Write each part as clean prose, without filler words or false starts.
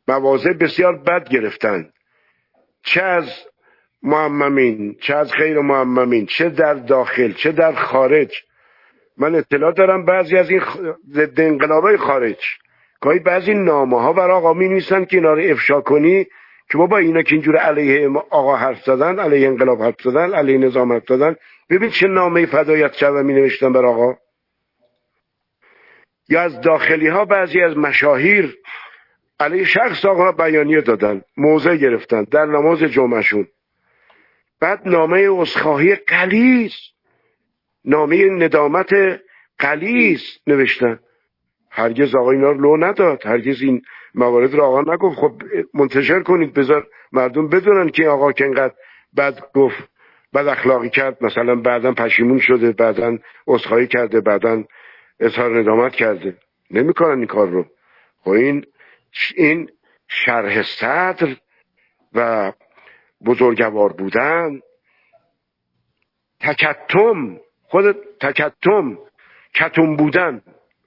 مواضع بسیار بد گرفتند، چه از معممین چه از غیر معممین، چه در داخل چه در خارج. من اطلاع دارم بعضی از این ضد انقلابای خارج گاهی بعضی نامه ها برای آقا می نویسن که اینا رو افشا کنی که بابا اینا که اینجور علیه آقا حرف زدن، علیه انقلاب حرف زدن، علیه نظام حرف زدن، ببین چه نامه فدایت شده می نوشتن بر آقا. یا از داخلی ها بعضی از مشاهیر علیه شخص آقا بیانیه دادن، موضع گرفتن در نماز جمعهشون، بعد نامه عذرخواهی غلیظ، نامه ندامت غلیظ نوشتن. هرگز آقا اینا رو لو نداد، هرگز این موارد رو آقا نگفت خب منتشر کنید بذار مردم بدونن که آقا که اینقدر بد گفت، بد اخلاقی کرد، مثلا بعداً پشیمون شده، بعداً عذرخواهی کرده، بعداً اظهار ندامت کرده. نمیکنن این کار رو. خب این شرح صدر و بزرگوار بودن، تکتم، خود تکتم، کتم بودن.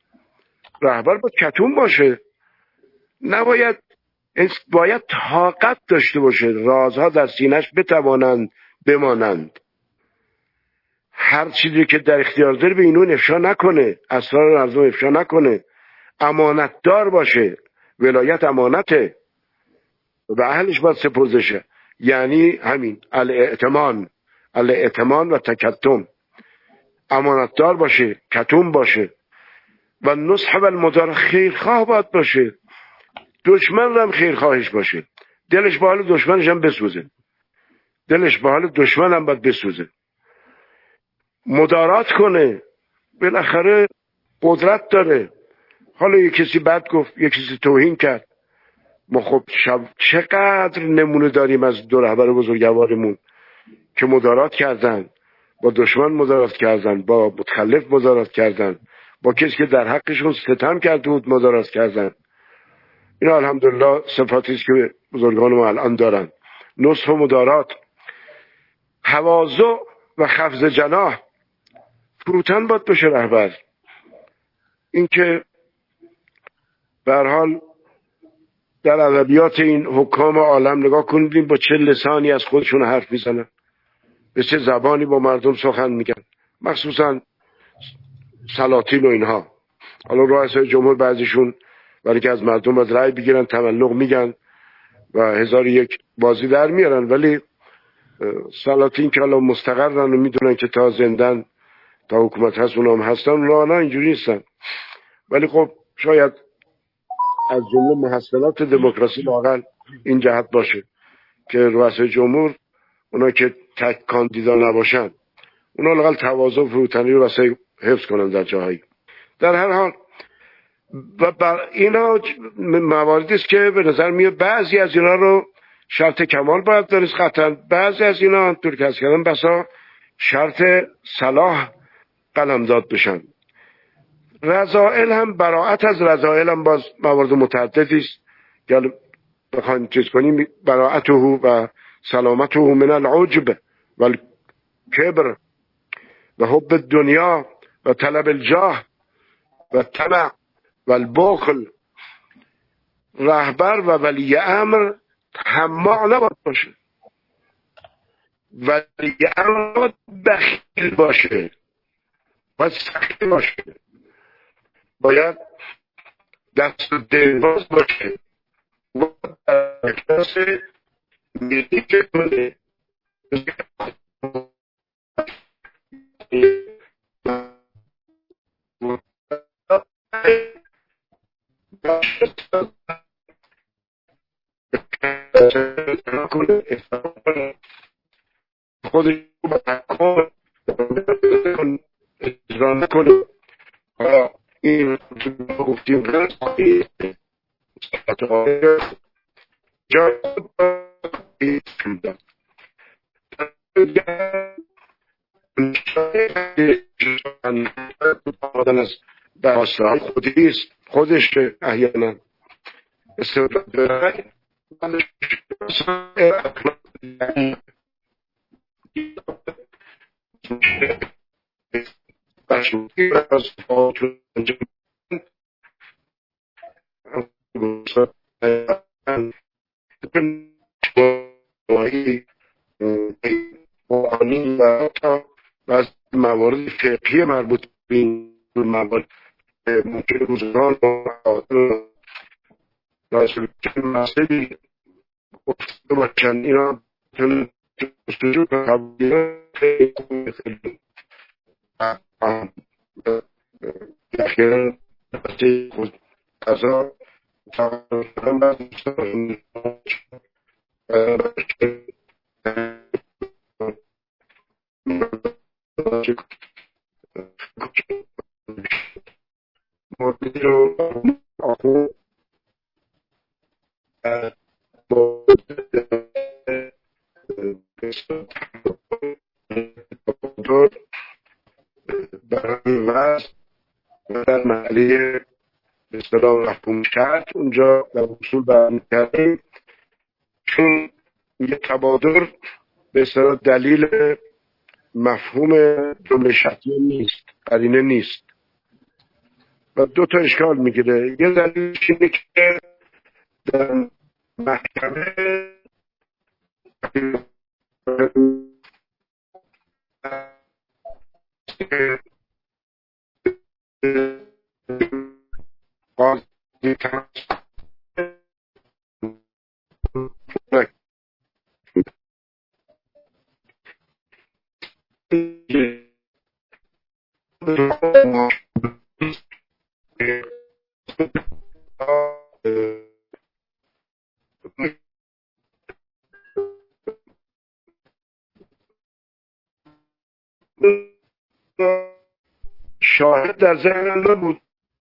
رهبر باید کتم باشه، نباید، باید طاقت داشته باشه رازها در سینه‌اش بتوانند بمانند. هر چیزی که در اختیار داره به اینو افشا نکنه، اسرار مردم افشا نکنه، امانتدار باشه. ولایت امانته و اهلش باید سپرده. یعنی همین الائتمان و تکتم، امانتدار باشه، کتم باشه و نصح و المدار، خیرخواه باید باشه، دشمن رو هم خیرخواهش باشه، دلش به حال دشمنش هم بسوزه، دلش به حال دشمن هم باید بسوزه، مدارات کنه، بالاخره قدرت داره. حالا یک کسی بد گفت، یک کسی توهین کرد، ما خب چقدر نمونه داریم از دو رهبر بزرگوارمون که مدارات کردن، با دشمن مدارات کردن، با متخلف مدارات کردن، با کسی که در حقشون ستم کرده بود مدارات کردن. اینا الحمدلله صفاتی است که بزرگان ما الان دارن. نصح و مدارات، تواضع و خفض جناح، فروتن باید بشه رهبر. این که به هر حال در ادبیات این حکام عالم نگاه کنید با چه لسانی از خودشون حرف میزنن، به چه زبانی با مردم سخن میگن، مخصوصا سلاطین و اینها. حالا رؤسای جمهور بعضیشون برای که از مردم از رأی بگیرن تملق میگن و 1001 بازی در میارن، ولی سلاطین که حالا مستقرن و میدونن که تا زندن تا حکومت هست اونا هم هستن، اونا اینجوری نیستن. ولی خب شاید از جمله محصولات دموکراسی لااقل این جهت باشه که رؤسای جمهور اونا که تک کاندیدا نباشن، اونا لااقل تواضع و فروتنی رو واسه حفظ کنن در جاهایی. در هر حال و اینا مواردی است که به نظر میاد بعضی از اینا رو شرط کمال باید دارید قطعا، بعضی از اینا طور که از کردم بسا شرط صلاح قلمداد بشن. رذائل هم، براعت از رذائل هم باز موارد متعددی است که بخوایم چیز کنیم، براعته و سلامته من العجب و الکبر و حب الدنیا و طلب الجاه و طمع و البخل. رهبر و ولی امر طماع نباید باشه، ولی امر نباید بخیل باشه، باید سخی باشه، باید دست و دلباز باشه، باید کلاس ملی که کنه خودش رو بکن اجرا نکنه. این گفتیم جا از بحثهای خودی است، خودش احیانا استفاده داره. مربوط به این موارد ممکن روزگان راسل مسئله گفته باشن اینا جستجو قبولیه خیلی اخیرا دسته خود قضا تقریبا موردی رو آخون برای وزن و در محلی به اصطلاح محکوم کرد اونجا در اصول بیان کردیم، چون یه تبادر به اصطلاح دلیل مفهوم جمله شرطیه نیست، قرینه نیست و دو تا اشکال میگیره. یه دلیلش اینه که در محکمه شاهد در ذهن نبود.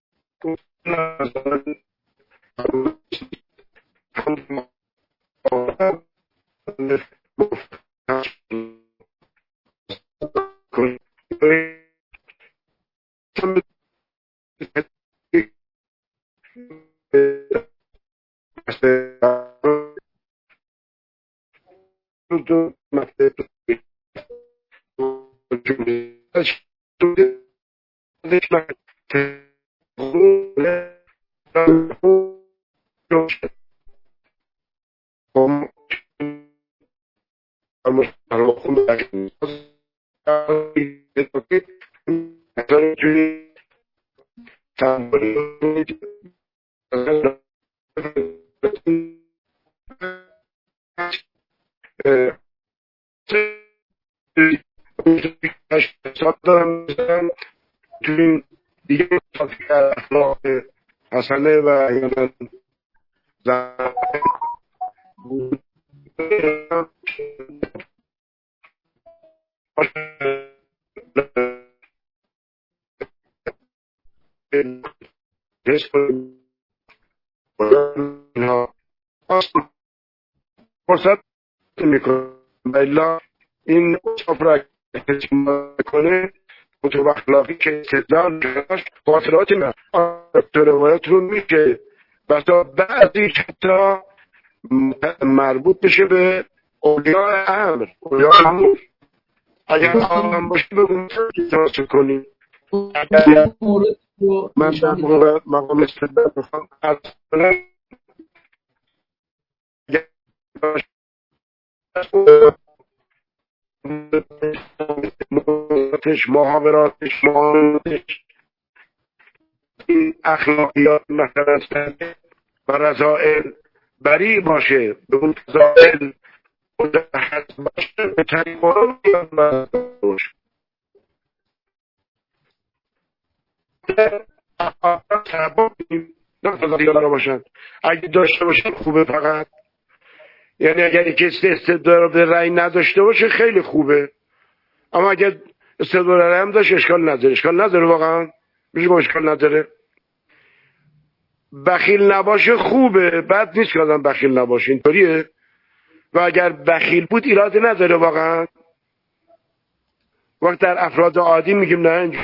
توی دیگه اخلاق حسنه و احیانا فرصت میکنه بایلا این صفرا کنه تو اخلاقی که استدلال داشت خاطرات من تو روایت رو میشه بسا بعضی حتی مربوط بشه به اولیاء امر، اولیاء امور. اگر آمن باشی بگون تاسو کنی من در مقام استدلال بخوام محاوراتش این اخلاقیات مثلا و رذائل بری باشه، به اون رذائل متحد باشه، به طریق قرآن باشه. نه باشن. اگه داشته باشن خوبه، فقط یعنی اگر کسی استدلال به رأی نداشته باشه خیلی خوبه، اما اگر استدلال رأی هم داشت اشکال نداره. اشکال نداره، واقعا میشه با اشکال نداره. بخیل نباشه خوبه، بد نیست که آدم بخیل نباشه، اینطوریه. و اگر بخیل بود ایرادی نداره واقعا. وقت در افراد عادی میگیم نه.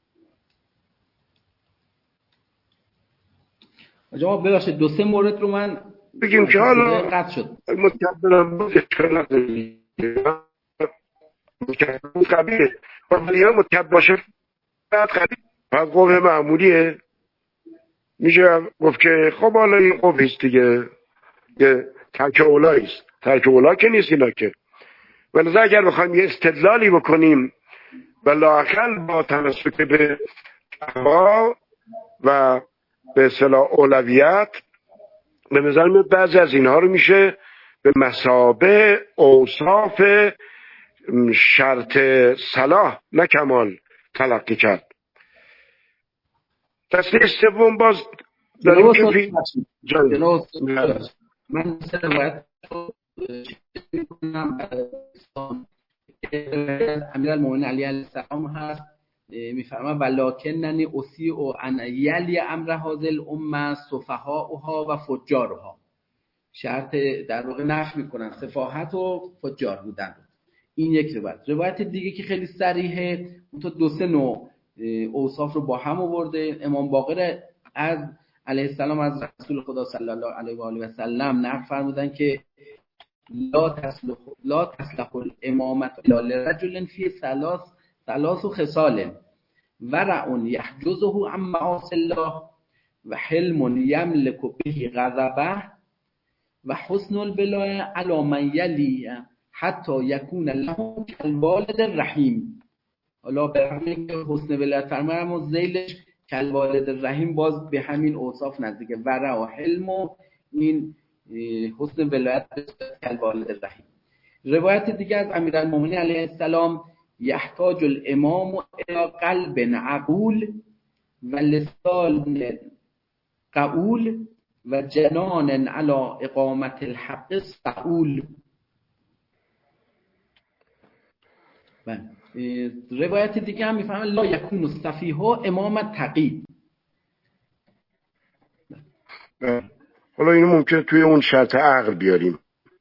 جواب ببخشید دو سه مورد رو من بگیم که حالا قطع شد. متکبرم بود اشکال نداره. متکبر قبیله ولی هم متکبر باشه بعد قبیل پس قوه معمولیه. میشه گفت که خب حالا این قوه است دیگه، یه ترک اولاییست. ترک اولا که نیست اینا که. ولی اگر بخوایم یه استدلالی بکنیم و لااقل با تمسک به تقوا و به اصطلاح اولویت به نظر میاد بعضی از اینها رو میشه به مثابه اوصاف شرط صلاح نه کمال تلقی کرد. دسته سوم باز داریم که من باید میکنم امیرالمومنین علیه السلام هست، میفرما ولکننی اسیء ان یلی امر هذه الامه سفهاؤها و فجارها. شرط در واقع نفی میکنن سفاهت و فجار بودن. این یک روایت دیگه که خیلی صریحه، اون تو 2-3 نوع اوصاف رو با هم آورده. امام باقر از علیه السلام از رسول خدا صلی الله علیه و آله و سلم نقل فرمودن که لا تصلح الامامه الا لرجل فی ثلاث خصال ورع یحجزه عن معاصی الله و حلم یملک به غضبه و حسن الولایه علی من یلی حتی یکون له کالوالد الرحیم. حالا به همین حسن ولایت فرماییم و ذیلش کالوالد الرحیم باز به همین اوصاف نزدیکه. ورع و حلم و این حسن ولایت کالوالد الرحیم. روایت دیگه از امیرالمومنین علیه السلام یحتاج الامام الی قلب عقول و لسان قول و جنان علی اقامت الحق سعول. روایت دیگه هم میفهمه لا یکون السفیه امام تقی. حالا اینو ممکنه توی اون شرط عقل بیاریم.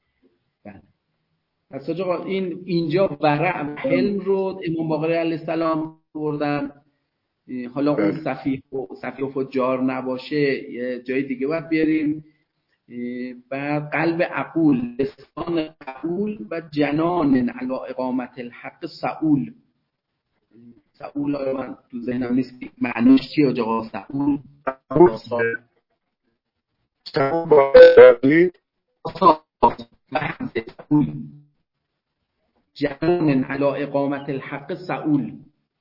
پس آقا اینجا ورع و حلم رو امام باقر علیه السلام بردن. حالا اون سفیه و فجار نباشه یه جای دیگه باید بیاریم. بعد قلب عقول، لسان قول و جنان علی اقامت الحق سعول. سعول من تو ذهنم نیست معنیش چیه آقا. سعول جنان علی اقامت الحق سعول.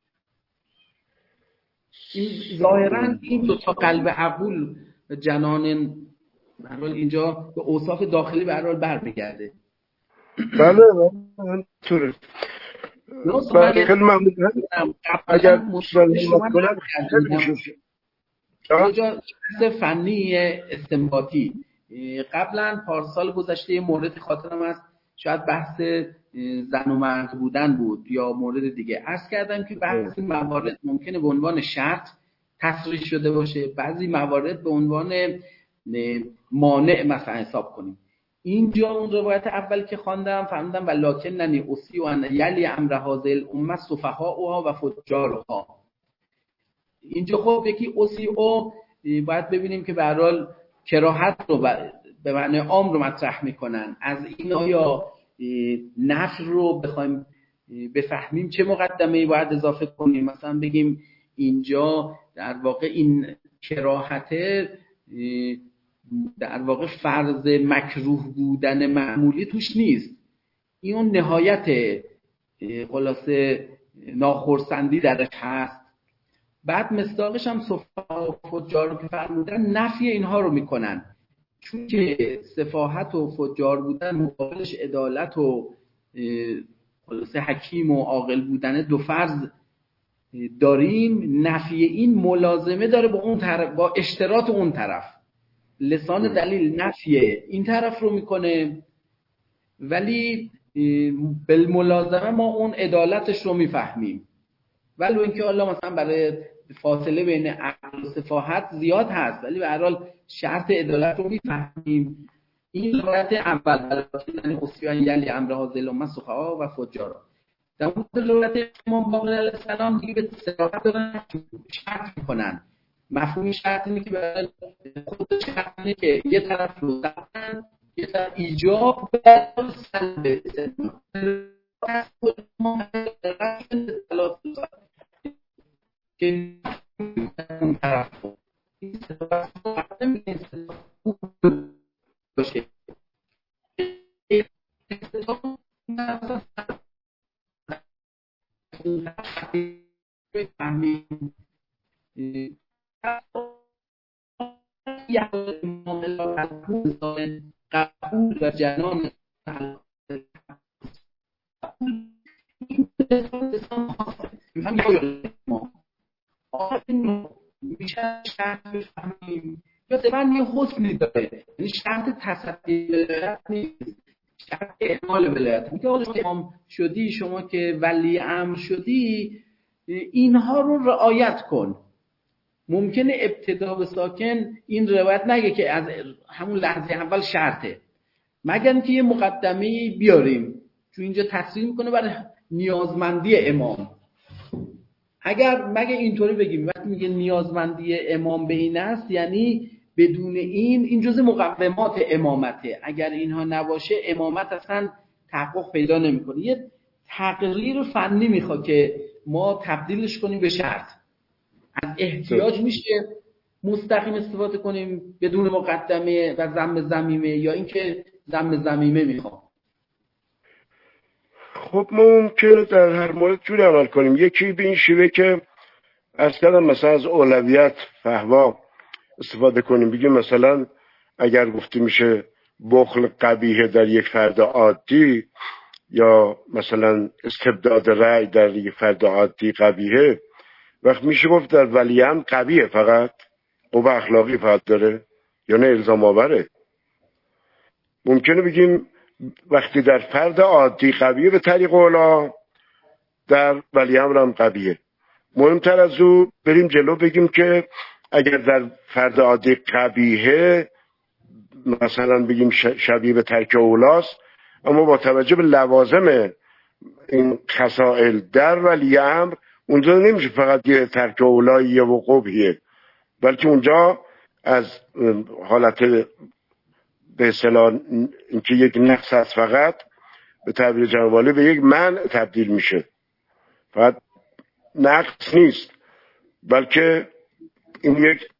این ظاهرا این دو تا قلب عقول و جنان به هر حال اینجا به اوصاف داخلی به هر حال برمیگرده. بله طوره. خیلی ممنون. اگر شما اینجا فنی استنباطی قبلا پارسال گذشته یه مورد خاطرم هست، شاید بحث زن و مرد بودن بود یا مورد دیگه، عرض کردم که بعضی موارد ممکنه به عنوان شرط تصریح شده باشه، بعضی موارد به عنوان مانع مثلا حساب کنیم. اینجا اون روایت اول که خواندم فهمیدم ولکننی اسیء ان یلی امر هذه الامه سفهاؤها و فجارها. اینجا خب یکی اسیء باید ببینیم که به هر حال کراهت رو به معنی عام رو مطرح میکنن. از این آیا نفر رو بخوایم بفهمیم چه مقدمه‌ای باید اضافه کنیم؟ مثلا بگیم اینجا در واقع این کراهت در واقع فرض مکروه بودن معمولی توش نیست، این اون نهایت خلاصه ناخرسندی درش هست. بعد مصداقش هم سفهاء و فجار رو که فرمودن نفی اینها رو میکنن، چون که سفاهت و فجار بودن مقابلش عدالت و خلاصه حکیم و عاقل بودن دو فرض داریم. نفی این ملازمه داره با اون طرف، با اشتراط اون طرف. لسان دلیل نفی این طرف رو میکنه ولی بالملازمه ما اون عدالتش رو میفهمیم، ولو اینکه الله مثلا برای فاصله بین عقل و سفاهت زیاد هست ولی به هر حال شرط عدالت رو میفهمیم. این روایت اول یعنی اسیء یلی امر هذه الامه سفهاء و فجارا. در مورد روایت امام باقر علیه السلام دیگه به صراحت دارن شرط میکنن. مفهوم شرط اینه که برای خود شرط اینه که یه طرف رو دادن، یه طرف ایجاب و سلب که اون طرف این باشه بفهمیم قبول و جنان میشه شرط بفهمیم یا زمان یه حسنی داره، یعنی شرط تصدی ولایت نیست، شرط اعمال ولایت. میگه آقا شما امام شدی، شما که ولی امر شدی، اینها رو رعایت کن. ممکنه ابتدا به ساکن این روایت نگه که از همون لحظه اول شرطه، مگر اینکه یه مقدمه بیاریم، چون اینجا تصریح میکنه برای نیازمندی امام. مگه اینطوری بگیم وقتی میگه نیازمندی امام به این است، یعنی بدون این جزء مقومات امامته، اگر اینها نباشه امامت اصلا تحقق پیدا نمیکنه. یه تقریر فنی میخواد که ما تبدیلش کنیم به شرط. از احتیاج میشه مستقیم استفاده کنیم بدون مقدمه و ذم ضمیمه، یا اینکه ذم ضمیمه میخوام. خب ما ممکنه در هر مورد جوری عمل کنیم. یکی به این شیوه که اصلا مثلا از اولویت فهوا استفاده کنیم، بگیم مثلا اگر گفته میشه بخل قبیحه در یک فرد عادی، یا مثلا استبداد رأی در یک فرد عادی قبیحه، وقت میشه گفت در ولی امر قبیحه، فقط قوه اخلاقی فقط داره یا نه الزام آوره. ممکنه بگیم وقتی در فرد عادی قبیحه به طریق اولا، در ولی امر هم قبیحه. مهمتر از او بریم جلو بگیم که اگر در فرد عادی قبیحه مثلا بگیم شبیه به ترک اولاست، اما با توجه به لوازم این خصائل در ولی امر اونجا نمیشه فقط یه ترک اولاییه و قبیه، بلکه اونجا از حالت به اصطلاح اینکه یک نقص هست فقط به تعبیر جنوالی به یک منع تبدیل میشه. فقط نقص نیست بلکه این یک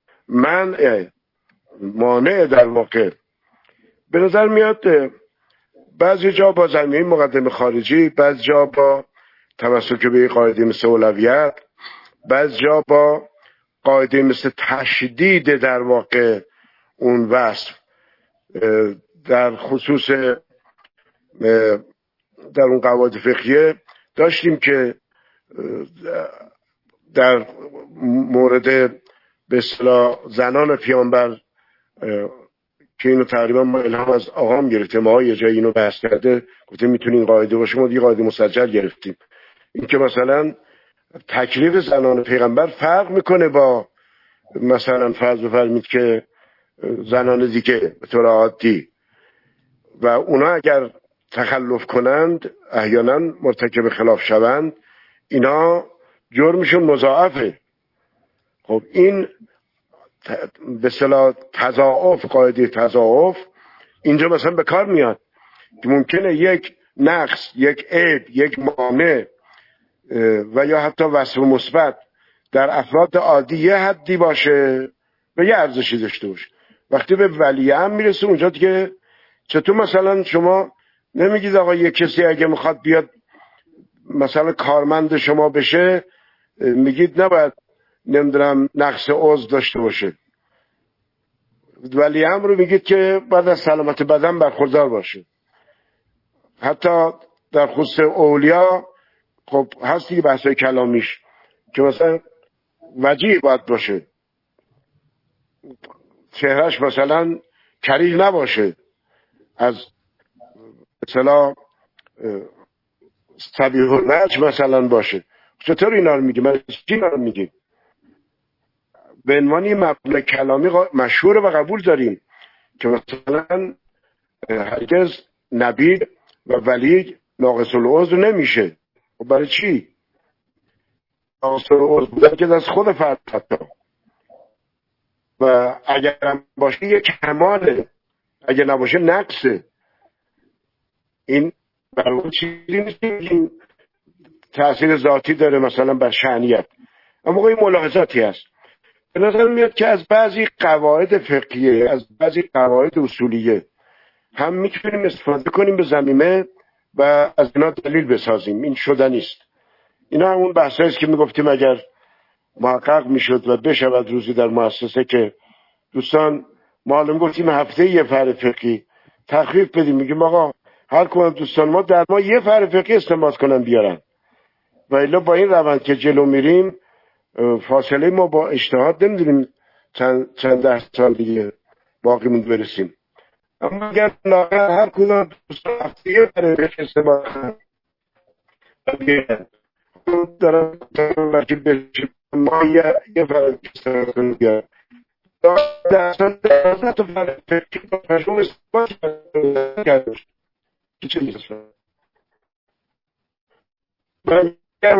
مانع در واقع. به نظر میاد بعضی جا با زمینه مقدمه خارجی، بعضی جا با تمسک به قاعده مثل اولویت، بعضی جا با قاعده مثل تشدید در واقع اون وصف. در خصوص در اون قواعد فقهیه داشتیم که در مورد به اصطلاح زنان پیامبر که اینو تقریبا ما الهام از آقام گرفتیم، ما یه جایی اینو بحث کرده گفته میتونه این قاعده باشه، ما دیگه قاعده مسجل گرفتیم. این که مثلا تکلیف زنان پیغمبر فرق میکنه با مثلا فرض بفرمید که زنان دیگه به طور عادی، و اونا اگر تخلف کنند احیانا مرتکب خلاف شوند، اینا جرمشون مضاعفه. خب این به اصطلاح تضاعف، قاعده تضاعف اینجا مثلا به کار میاد که ممکنه یک نقص، یک عیب، یک مانع و یا حتی وصف مثبت در افراد عادی یه حدی باشه و یه ارزشی داشته باشه، وقتی به ولی امر میرسه اونجا دیگه چطور مثلا شما نمیگید آقا یک کسی اگه میخواد بیاد مثلا کارمند شما بشه میگید نباید نمیدونم نقص عضو داشته باشه، ولی امر رو میگید که بعد از سلامت بدن برخوردار باشه. حتی در خصوص اولیا خب هست دیگه بحثای کلامیش که مثلا وجیه باید باشه، چهرش مثلا کریل نباشه، از مثلا صبیح الوجه مثلا باشه. چطور اینا رو میگیم؟ من چی اینا رو میگیم؟ به عنوان یه مبنای کلامی مشهور و قبول داریم که مثلا هرگز نبی و ولی ناقص العضو نمیشه. و برای چی؟ ناقص العضو بودن که از خود فرد حتی، و اگر هم باشه یه کماله، اگر نباشه نقصه. این برای چیزی نیست که تأثیر ذاتی داره مثلا بر شأنیت، اما این ملاحظاتی هست. به نظر میاد که از بعضی قواعد فقهیه، از بعضی قواعد اصولیه هم میتونیم استفاده کنیم به ضمیمه و از اینا دلیل بسازیم. این شدنی است. اینا همون بحثایی است که میگفتیم اگر محقق میشد و بشود روزی در مؤسسه که دوستان معلم گفتیم هفته یه فرع فقهی تخفیف بدیم، میگیم آقا هر کدوم دوستان ما در ما یه فرع فقهی استنباط کنن بیارن، و الا با این روند که جلو میریم فاصله ما با اجتهاد نمیدونیم چند ده سال دیگه باقی موند برسیم. اما اگر هر کدوم دوستان هفته یه فرع فقهی استنباط کنن دارم وکیل بشیم ما یه فرع فقهی استنباط کنیم بیارن در تا فرع فقهی با پشمون استنباط کرده چه میشه من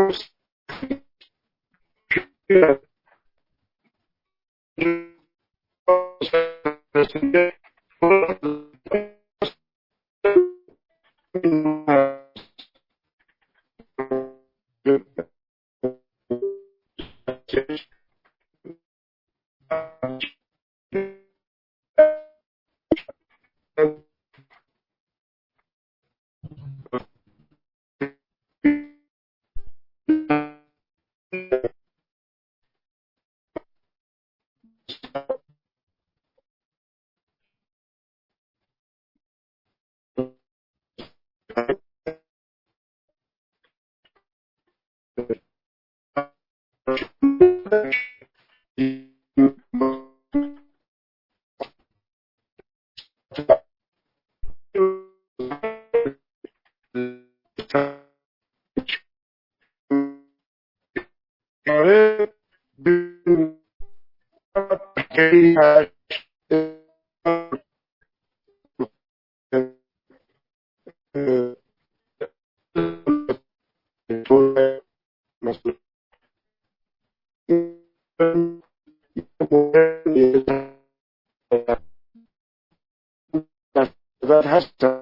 هست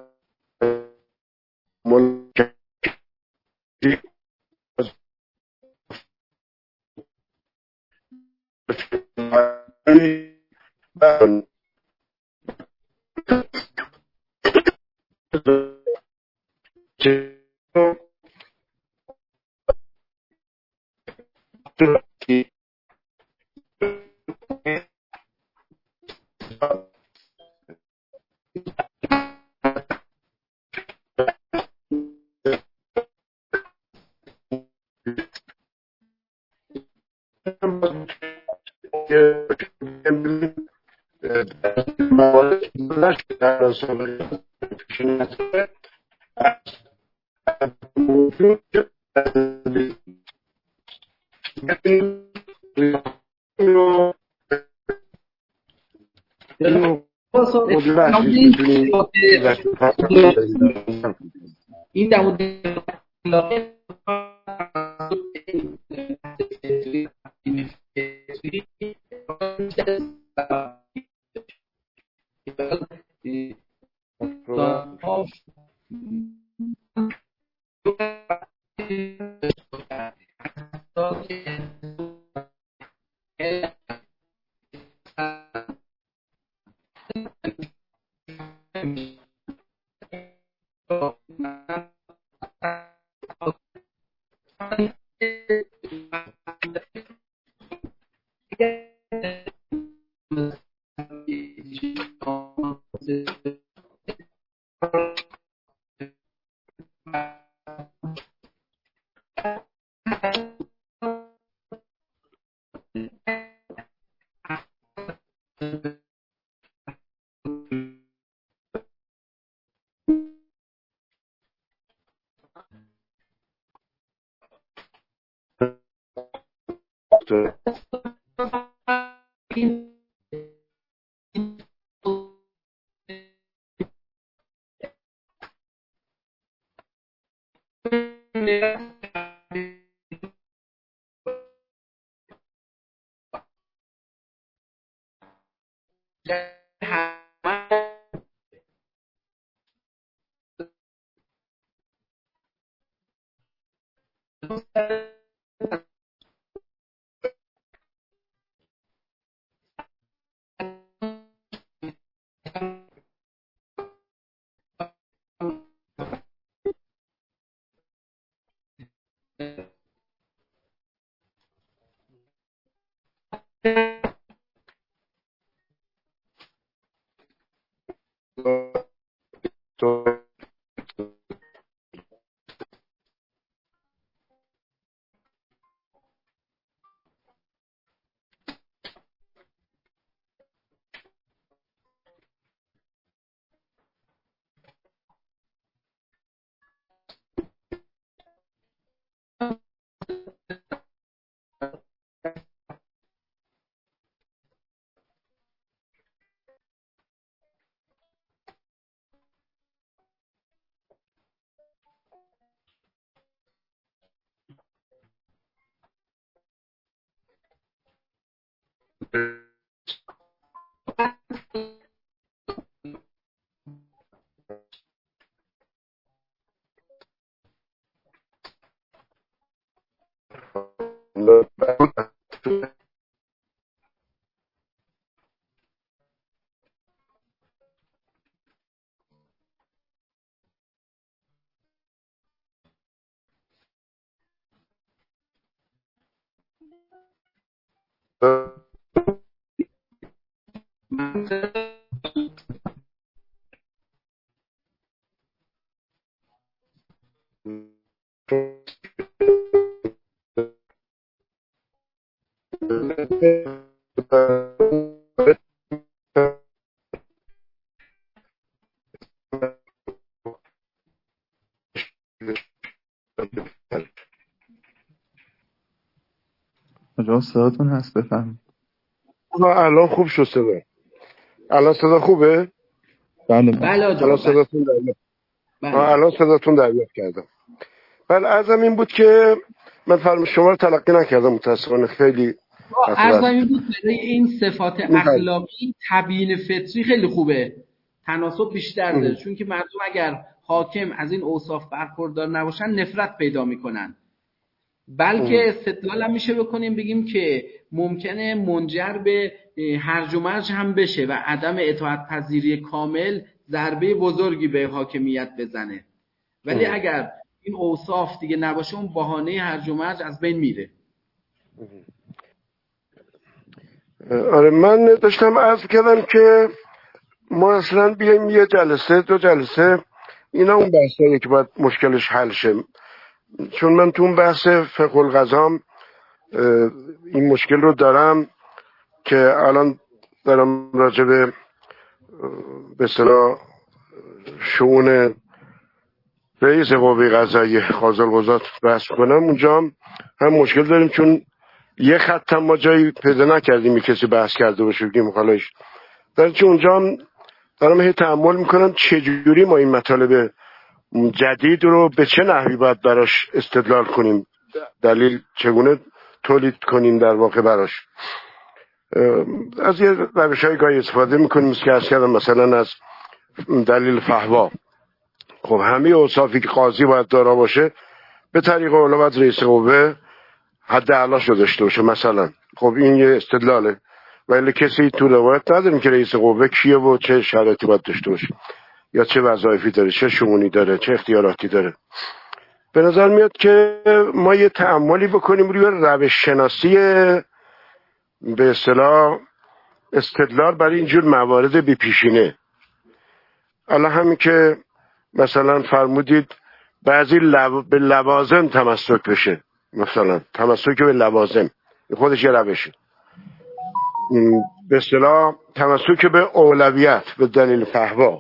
این در مورد آقا صداتون هست بفهم. الان خوب شد صدا. الان صدا خوبه؟ بله الان صداتون دریافت. الان صداتون دریافت کردم. بله عرضم این بود که من فرم شما رو تلقی نکردم متاسفانه. خیلی عرضم این بود برای این صفات اخلاقی تبیین فطری خیلی خوبه، تناسب بیشتر داره، چون که مردم اگر حاکم از این اوصاف برخوردار نباشن نفرت پیدا میکنن. بلکه استدلال هم میشه بکنیم بگیم که ممکنه منجر به هرج و مرج هم بشه و عدم اطاعت پذیری کامل ضربه بزرگی به حاکمیت بزنه. ولی اگر این اوصاف دیگه نباشه اون بهانه هرج و مرج از بین میره. آره من داشتم عرض کردم که ما اصلا بیایم یه جلسه دو جلسه اینا اون بحثایی که باید مشکلش حل شه، چون من تو اون بحث فقه القضام این مشکل رو دارم که الان دارم راجع به اصطلاح شؤون رئیس قوه قضاییه قاضی القضات بحث کنم. اونجا هم مشکل داریم چون یه خط هم ما جایی پیدا نکردیم کسی بحث کرده باشه بگیم خالایش در چون اونجا هم دارم هی تأمل میکنم چجوری ما این مطالب جدید رو به چه نحوی باید براش استدلال کنیم، دلیل چگونه تولید کنیم در واقع براش. از یه روش‌های گاهی استفاده میکنیم که عرض کردم مثلا از دلیل فحوا. خب همه اوصافی که قاضی باید دارا باشه به طریق اولا باید رئیس قوه حد اعلاش رو داشته باشه مثلا. خب این یه استدلاله، ولی کسی تو روایت نداریم که رئیس قوه کیه و چه شرایطی باید داشته باشه یا چه وظایفی داره، چه شؤونی داره، چه اختیاراتی داره. به نظر میاد که ما یه تأملی بکنیم روی روش شناسی به اصطلاح استدلال برای اینجور موارد بی‌پیشینه. الان همین که مثلا فرمودید بعضی به لوازم تمسک بشه، مثلا تمسک به لوازم خودش یه روشه، به اصطلاح تمسک به اولویت به دلیل فحوا،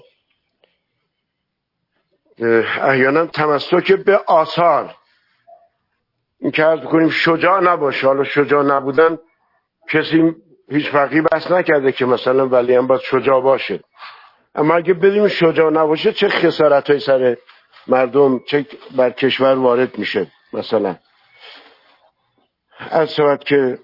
احیانا تمسک به آثار، این که عرض بکنیم شجاع نباشه. حالا شجاع نبودن کسی هیچ فقیه بحث نکرده که مثلا ولی هم باید شجاع باشه، اما اگه بدیم شجاع نباشه چه خسارت های سر مردم چه بر کشور وارد میشه. مثلا از شود که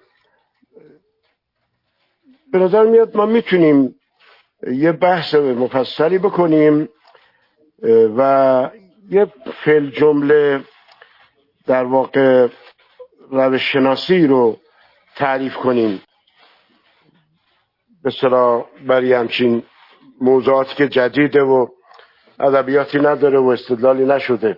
به نظر میاد ما میتونیم یه بحث مفصلی بکنیم و یه فعل جمله در واقع روش شناسی رو تعریف کنیم به اصطلاح برای همچین موضوعاتی که جدیده و ادبیاتی نداره و استدلالی نشده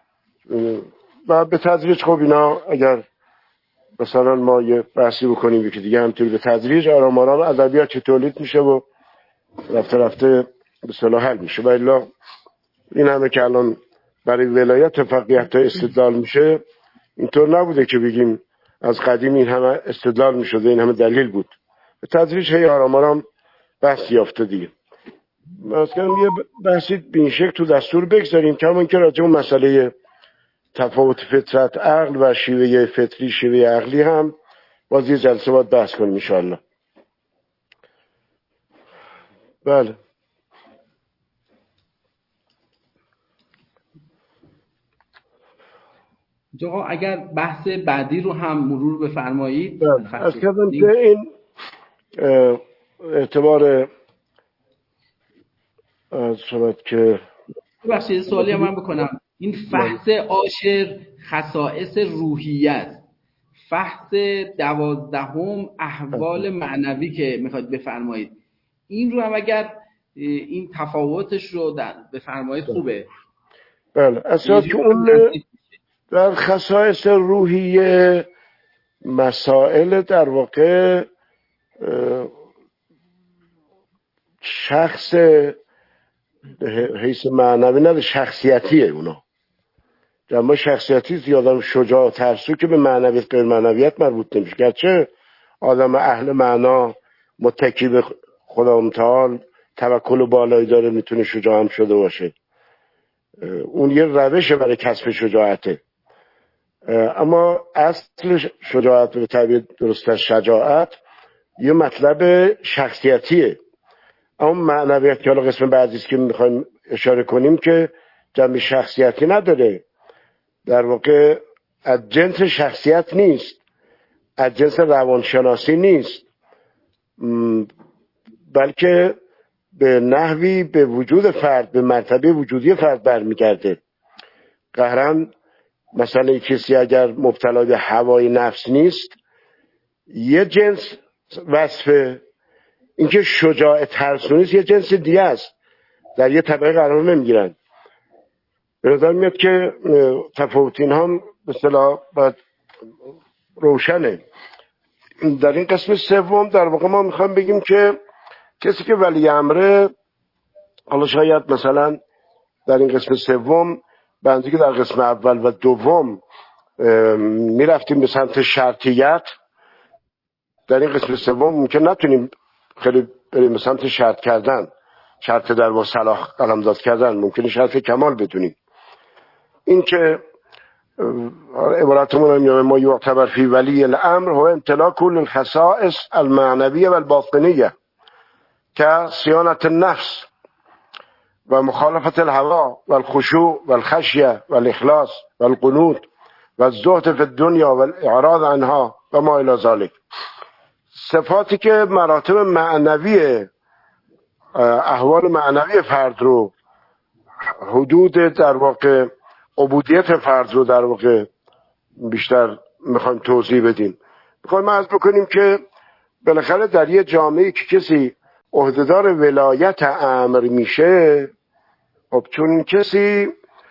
و به تدریج. خب اینا اگر مثلا ما یه بحثی بکنیم که دیگه همطوری به تدریج آرام آرام ادبیات تولید میشه و رفته رفته به اصطلاح حل میشه. و الا این همه که الان برای ولایت فقیه استدلال میشه، اینطور نبوده که بگیم از قدیم این همه استدلال میشده، این همه دلیل بود. به تدریج هی آرام آرام بحث یافته دیگه. مثلا یه بحثی به این شکل تو دستور بگذاریم که همون که راجع اون مسئله تفاوت فطرت عقل و شیوه فطری شیوه عقلی هم باز یه جلسه باید بحث کنیم انشاءالله. بله آقا اگر بحث بعدی رو هم مرور بفرمایید. از کردم که این اعتبار از شود که ببخشید سوالی هم من بکنم. این فحص عاشر خصائص روحیت، فحص 12 احوال معنوی که میخواید بفرمایید، این رو هم اگر این تفاوتش رو بفرمایید خوبه. بله اصلا که اون در خصائص روحیه مسائل در واقع شخص حیث معنوی نه، شخصیتیه اونا. اما شخصیتی زیادم شجاع و ترسو که به معنویت غیر معنویت مربوط نمیشه. گرچه آدم اهل معنا متکی به خدا متعال توکل بالایی داره میتونه شجاع هم شده باشه، اون یه روش برای کسب شجاعته. اما اصل شجاعت به تعبیر درست از شجاعت یه مطلب شخصیتیه. اما معنویت که حالا قسم بعدیست که میخوایم اشاره کنیم که جنبه شخصیتی نداره، در واقع از جنس شخصیت نیست، از جنس روانشناسی نیست، بلکه به نحوی به وجود فرد، به مرتبه وجودی فرد برمیگرده. قهرن مثلا کسی اگر مبتلا به هوای نفس نیست، یه جنس وصفه، اینکه شجاع ترسو نیست یه جنس دیگه است، در یه طبقه قرار نمیگیرن. به نظر میاد که تفاوت این هم به اصطلاح باید روشنه. در این قسم سوم در واقع ما میخوایم بگیم که کسی که ولی امره، حالا شاید مثلا در این قسم سوم بنده که در قسم اول و دوم میرفتیم به سمت شرطیت، در این قسم سوم ممکن نتونیم خیلی بریم به سمت شرط کردن، شرط در با صلاح قلمداد کردن، ممکنه شرط کمال بدونیم. این که عبارتمون هم ما یعتبر فی ولی الامر هو امتلاک کل الخصائص المعنویه و الباطنیه که صیانت النفس و مخالفت الهوا و الخشوع و الخشیه و الاخلاص و القنوت و الزهد فی الدنیا و الاعراض عنها و ما الی ذلک. صفاتی که مراتب معنوی احوال معنوی فرد رو، حدود در واقع عبودیت فرد رو در واقع بیشتر میخوایم توضیح بدیم. میخوایم عرض بکنیم که بالاخره در یه جامعه که کسی عهدهدار ولایت امر میشه، خب چون کسی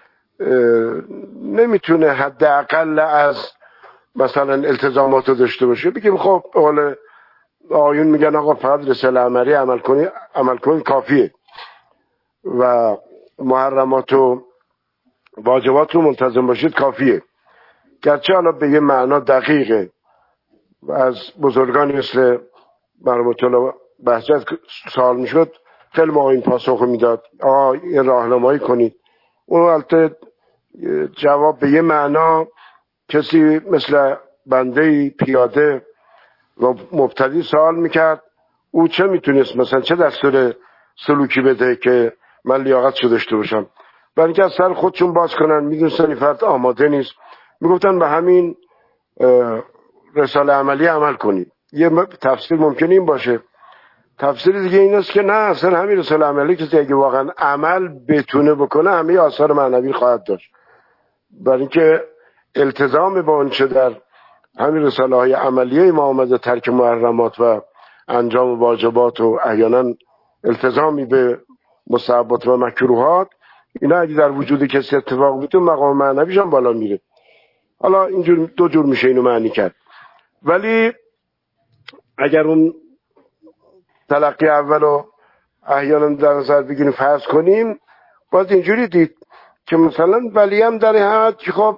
نمیتونه حداقل از مثلا التزامات رو داشته باشه، بگیم خب حالا آیون میگن آقا فقط رساله عملی عمل کنی کافیه و محرمات و واجبات رو منتظم باشید کافیه. گرچه حالا به یه معنا دقیقه و از بزرگانی مثل مرحومت الله بهجت سوال میشد خیلی ما این پاسخ میداد آقا این راهنمایی کنید. اون البته جواب به یه معنا کسی مثل بنده پیاده و مبتدی سوال میکرد او چه میتونست مثلا چه دستور سلوکی بده که من لیاقت شده داشته باشم، برای اینکه از سر خودشون باز کنن، میدونستن این فرد آماده نیست، میگفتن به همین رساله عملی عمل کنید. یه تفسیر ممکنه این باشه. تفسیر دیگه این است که نه، اصلا همین رساله عملی که اگه واقعا عمل بتونه بکنه همه آثار معنوی خواهد داشت، برای اینکه التزام با آنچه در همین رساله های عملیه ما آمده، ترک محرمات و انجام واجبات و احیانا التزامی به مستحبات و مکروهات، اینا اگه در وجود کسی اتفاق بیفته مقام معنویش هم بالا میره. حالا اینجور دو جور میشه اینو معنی کرد. ولی اگر اون تلقی اولو احیانا در نظر بگیریم فرض کنیم، باید اینجوری دید که مثلا ولی هم در حد که خب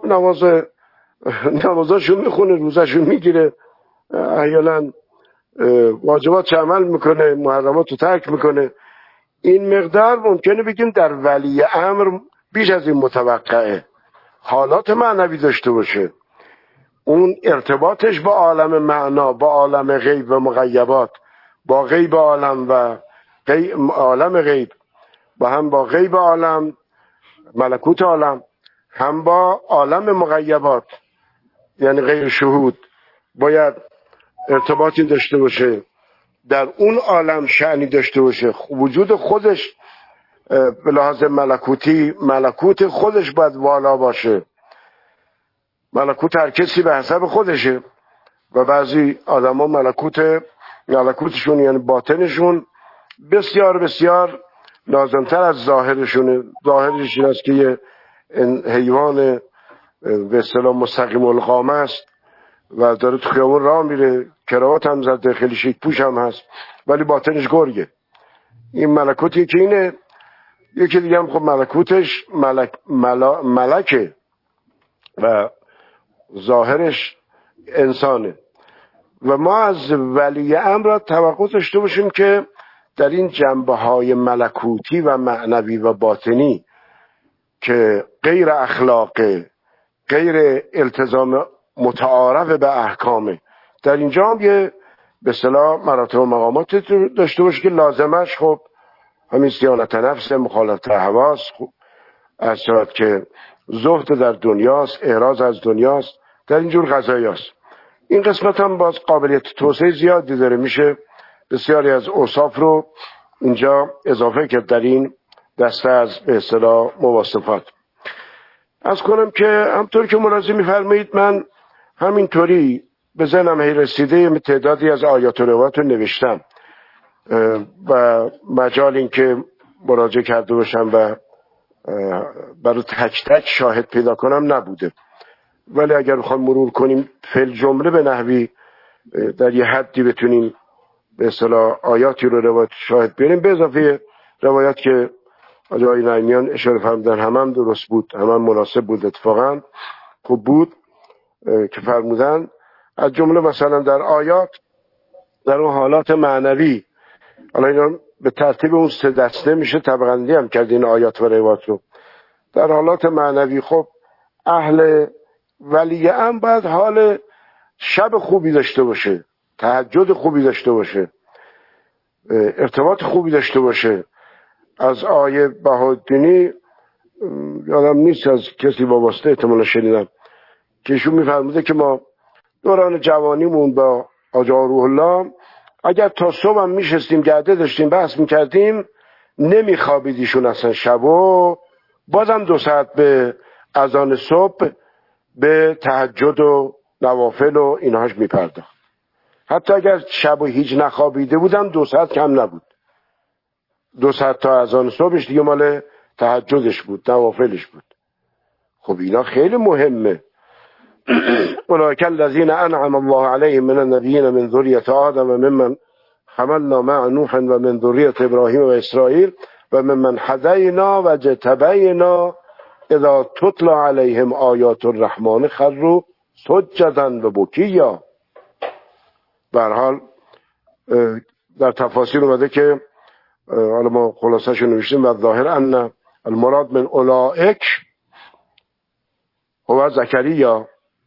نمازاشو میخونه، روزشو میگیره، احیانا واجبات عمل میکنه، محرمات رو ترک میکنه. این مقدار ممکنه بگیم در ولی امر بیش از این متوقعه. حالات معنوی داشته باشه، اون ارتباطش با عالم معنا، با عالم غیب و مغیبات، با غیب عالم و عالم غیب، با هم با غیب عالم ملکوت عالم، هم با عالم مغیبات یعنی غیر شهود، باید ارتباطی داشته باشه، در اون عالم شأنی داشته باشه. وجود خودش به لحاظ ملکوتی، ملکوت خودش باید والا باشه. ملکوت هر کسی به حسب خودشه و بعضی آدم ها ملکوتشون یعنی باطنشون بسیار بسیار لازمتر از ظاهرشونه. ظاهرش این است که یه حیوان به اصطلاح مستقیم القامه است و داره تو خیابون راه میره، کراوات هم زده، خیلی شیک پوش هم هست، ولی باطنش گرگه. این ملکوتی که اینه. یکی دیگه هم خب ملکوتش ملکه و ظاهرش انسانه. و ما از ولی امر را توقع داشته باشیم که در این جنبه های ملکوتی و معنوی و باطنی که غیر اخلاقه، غیر التزام متعارف به احکامه، در اینجا هم یه به اصطلاح مراتب و مقامات داشته باشه که لازمش خب همین صیانت نفس، مخالفت حواس، از شاید که زهد در دنیاست، اعراض از دنیاست، در اینجور قضایاست. این قسمت هم باز قابلیت توسعه زیادی داره، میشه بسیاری از اوصاف رو اینجا اضافه کرد در این دسته از به اصطلاح مواصفات. از کنم که همطور که ملاحظه میفرمایید من همینطوری به ذهنم رسیده تعدادی از آیات و روایات رو نوشتم و مجال این که مراجعه کرده باشم و برای تک تک شاهد پیدا کنم نبوده، ولی اگر بخوام مرور کنیم فل جمله به نحوی در یه حدی بتونیم به اصطلاح آیاتی رو روایت شاهد بیاریم، به اضافه روایت که آقای نعیمیان اشاره فرمودن هم درست بود، هم مناسب بود، اتفاقا خوب بود که فرمودن. از جمله مثلا در آیات در اون حالات معنوی، حالا اینا به ترتیب اون 3 دسته میشه طبقه‌بندی هم کرد این آیات و روایات رو. در حالات معنوی خب اهل ولی امر باید حال شب خوبی داشته باشه، تهجد خوبی داشته باشه، ارتباط خوبی داشته باشه. از آیه بهاءالدینی یادم نیست از کسی وابسته احتمالا شنیدم که ایشون میفرموده که ما دوران جوانیمون با آقا روح الله اگر تا صبح هم میشستیم گرده داشتیم بحث میکردیم نمیخوابیدیشون اصلا شبو، بازم 2 ساعت به اذان صبح به تهجد و نوافل و اینهاش میپرداخت. حتی اگر شبو هیچ نخوابیده بودم 2 ساعت کم نبود، 2 ساعت تا اذان صبحش دیگه مال تهجدش بود، نوافلش بود. خب اینا خیلی مهمه. اولئک الذین انعم الله علیهم من النبیین من ذریة آدم و ممن حملنا مع نوح و من ذریة ابراهیم و اسرائیل و ممن هدینا و اجتبینا اذا تتلی علیهم آیات الرحمن خروا سجدا و بکیا. به هر حال در تفاسیر اومده که حالا ما خلاصه شو نوشتیم و ظاهر ان المراد من اولئک هو زکریا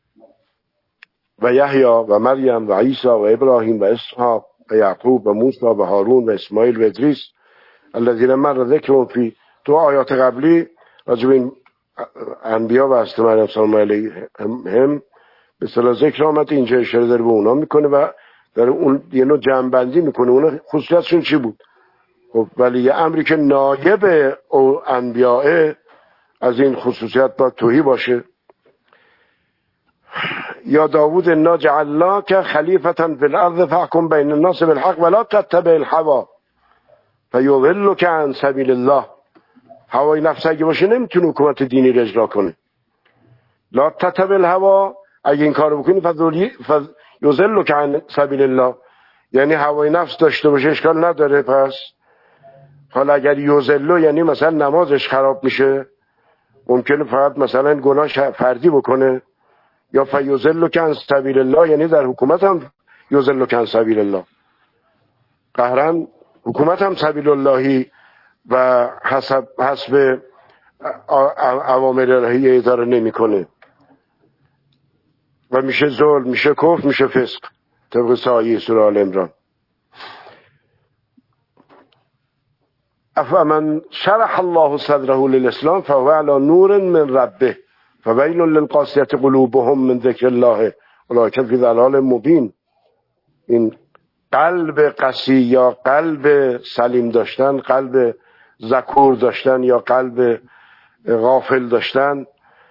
و یحیی و مریم و عیسی و ابراهیم و اسحاق و یعقوب و موسی و هارون و اسماعیل و ادریس الذین مر ذکرهم فی. تو آیات قبلی راجب این انبیا و حضرت مریم سلام علیهم به اصطلاح ذکر آمد، اینجا اشاره داره به اونا میکنه و در اون یه نوع جمع‌بندی میکنه اونا خصوصیتشون چی بود. خب ولی امری که نایب او انبیاء از این خصوصیت باید توهی باشه. یا داوود انا جعلناک خلیفة فی الارض فاحکم بین الناس بالحق ولا تتبع الهوى فیضلک عن سبیل الله. هوای نفس اگه باشه نمیتونه حکومت دینی رو اجرا کنه. لا تتبع الهوى، اگه این کارو بکنی فیضلک عن سبیل الله، یعنی هوای نفس داشته باشه اشکال نداره. پس حالا اگر یوزلو یعنی مثلا نمازش خراب میشه، ممکنه فقط مثلا گناه فردی بکنه، یا فیوزلو کن سبیل الله یعنی در حکومت هم یوزلو کن سبیل الله، قهرن حکومت هم سبیل اللهی و حسب اوامر الهی اداره نمیکنه و میشه ظلم، میشه کفر، میشه فسق، طبق سایه سوره آل عمران. افمن شرح الله صدره للاسلام فهو على نور من ربه فویل للقاسیة قلوبهم من ذکر الله اولئک فی ضلال مبین. این قلب قسی یا قلب سلیم داشتن، قلب ذکور داشتن یا قلب غافل داشتن،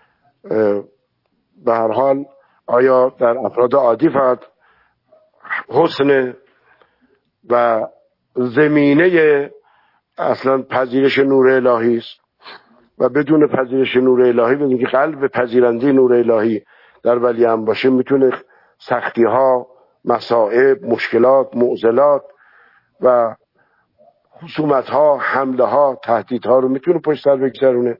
به هر حال آیا در افراد عادی فقط حسن و زمینه اصلا پذیرش نور الهی است و بدون پذیرش نور الهی، بدون که قلب پذیرنده نور الهی در ولی هم باشه، میتونه سختی ها، مصائب، مشکلات، معضلات و خصومت ها، حمله ها، تهدید ها رو میتونه پشت سر بگذرونه.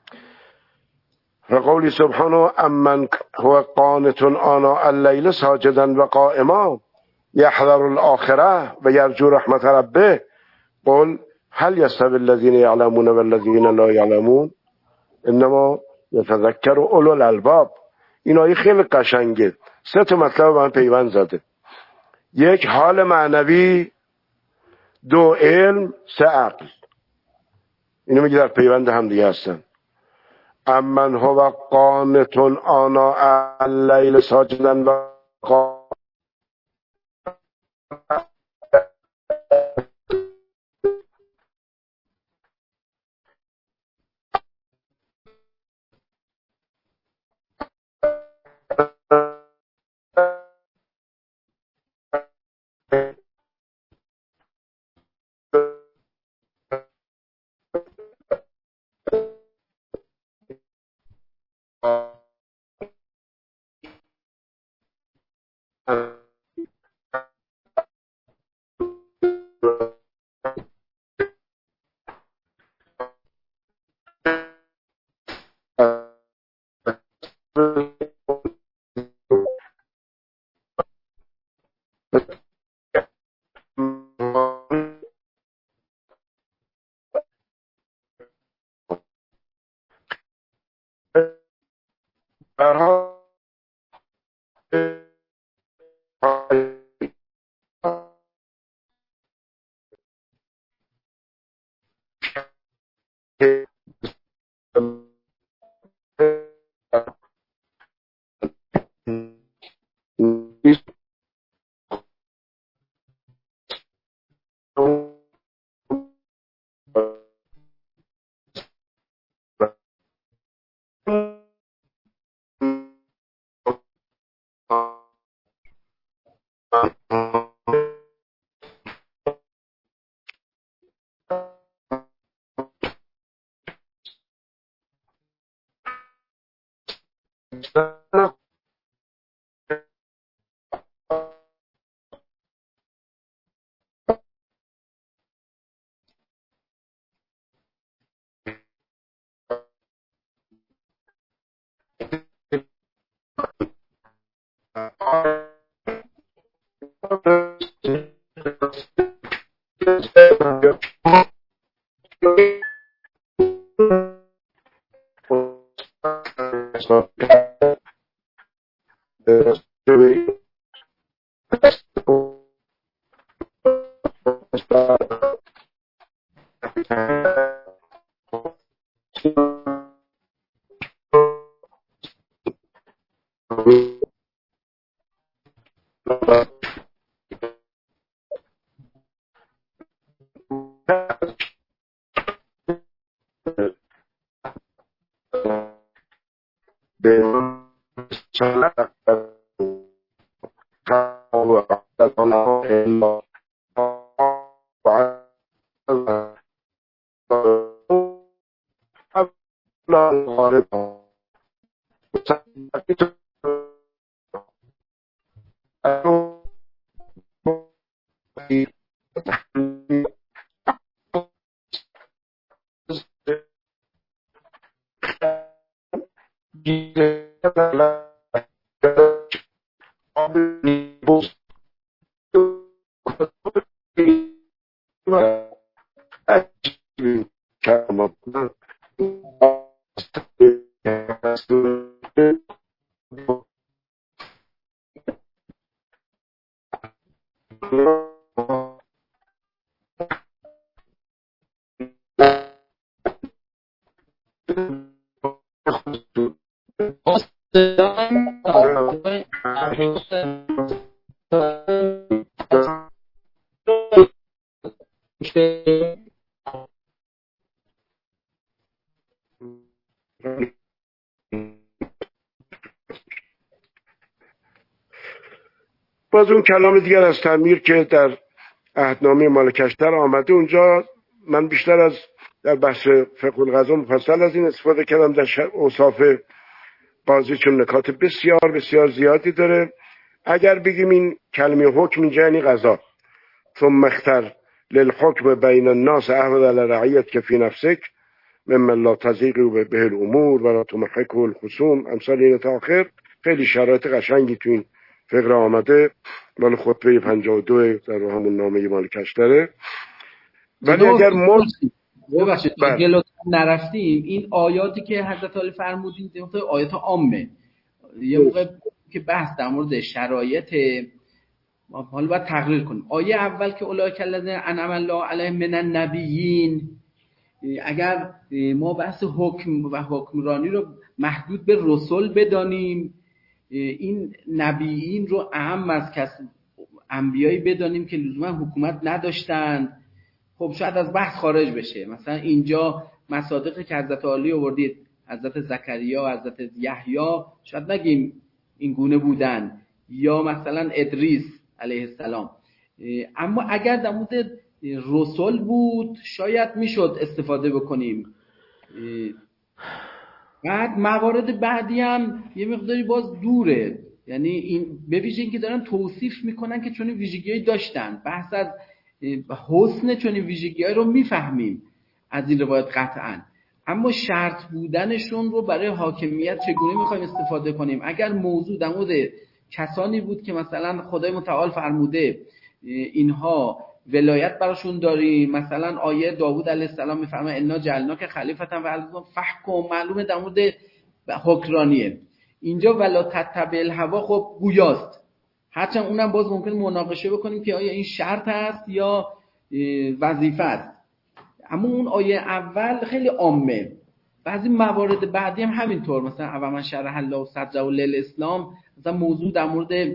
و قولی سبحانه امن هو قانت آناء اللیل ساجدا و قائما یحذر الاخره و یرجو رحمت ربه قل هل یستوی الذین یعلمون والذین لا یعلمون انما یتذکر اولو الالباب. این آیه خیلی قشنگه، 3 مطلب با هم پیوند زده: 1 حال معنوی، 2 علم، 3 عقل. اینو میگه در پیوند هم دیگه هستن. امن هو قانت آناء اللیل ساجدا و قائما باز اون کلام دیگر از تعمیر که در عهدنامه مالکشتر آمده، اونجا من بیشتر از در بحث فقه القضا مفصل از این استفاده کردم در اوصاف قاضی، چون نکات بسیار بسیار زیادی داره. اگر بگیم این کلمه حکم اینجا یعنی قضا، ثم اختر للحکم بین الناس احوذ علی رعیت که فی نفسک ممن لا تضیق به الامور ولا تمحک الخصوم، امثال این تا آخر. خیلی شرایط قشنگی تو این فقره آمده، مال خطبه 52 در همون نامه مالکشتره. ولی اگر ما ببخشید جلوتر نرفتیم، این آیاتی که حضرت علی فرمودین آیات عامه، یه موقع که بحث در مورد شرایط حالا باید تقریر کنیم. آیه اول که اولئک الذین انعم الله علیهم من النبیین، اگر ما بحث حکم و حکمرانی رو محدود به رسول بدانیم، این نبیین رو اهم از انبیایی بدانیم که لزوما حکومت نداشتند، خب شاید از بحث خارج بشه. مثلا اینجا مصادیقی که حضرت علی آوردید، حضرت زکریا و حضرت یحیی، شاید نگیم این گونه بودن، یا مثلا ادریس علیه السلام. اما اگر در مورد رسول بود شاید میشد استفاده بکنیم. بعد موارد بعدی هم یه مقداری باز دوره، یعنی این به ویژه اینکه دارن توصیف میکنن که چون ویژگی‌هایی داشتن. بحث از حسن چون ویژگی‌ها رو میفهمیم از این روایت قطعاً، اما شرط بودنشون رو برای حاکمیت چگونه میخوایم استفاده کنیم؟ اگر موضوع در مورد کسانی بود که مثلا خدای متعال فرموده اینها ولایت براشون داریم، مثلا آیه داوود علیه السلام میفرماید انا جعلناک خلیفة فی الارض فاحکم، معلومه در مورد حکمرانیه. اینجا ولا تتبع الهوا خب گویاست، هرچند اونم باز ممکن مناقشه بکنیم که آیا این شرط است یا وظیفه است. اما اون آیه اول خیلی عامه. بعضی موارد بعدی هم همینطور، مثلا اول من شرح الله صدره للاسلام، مثلا موضوع در مورد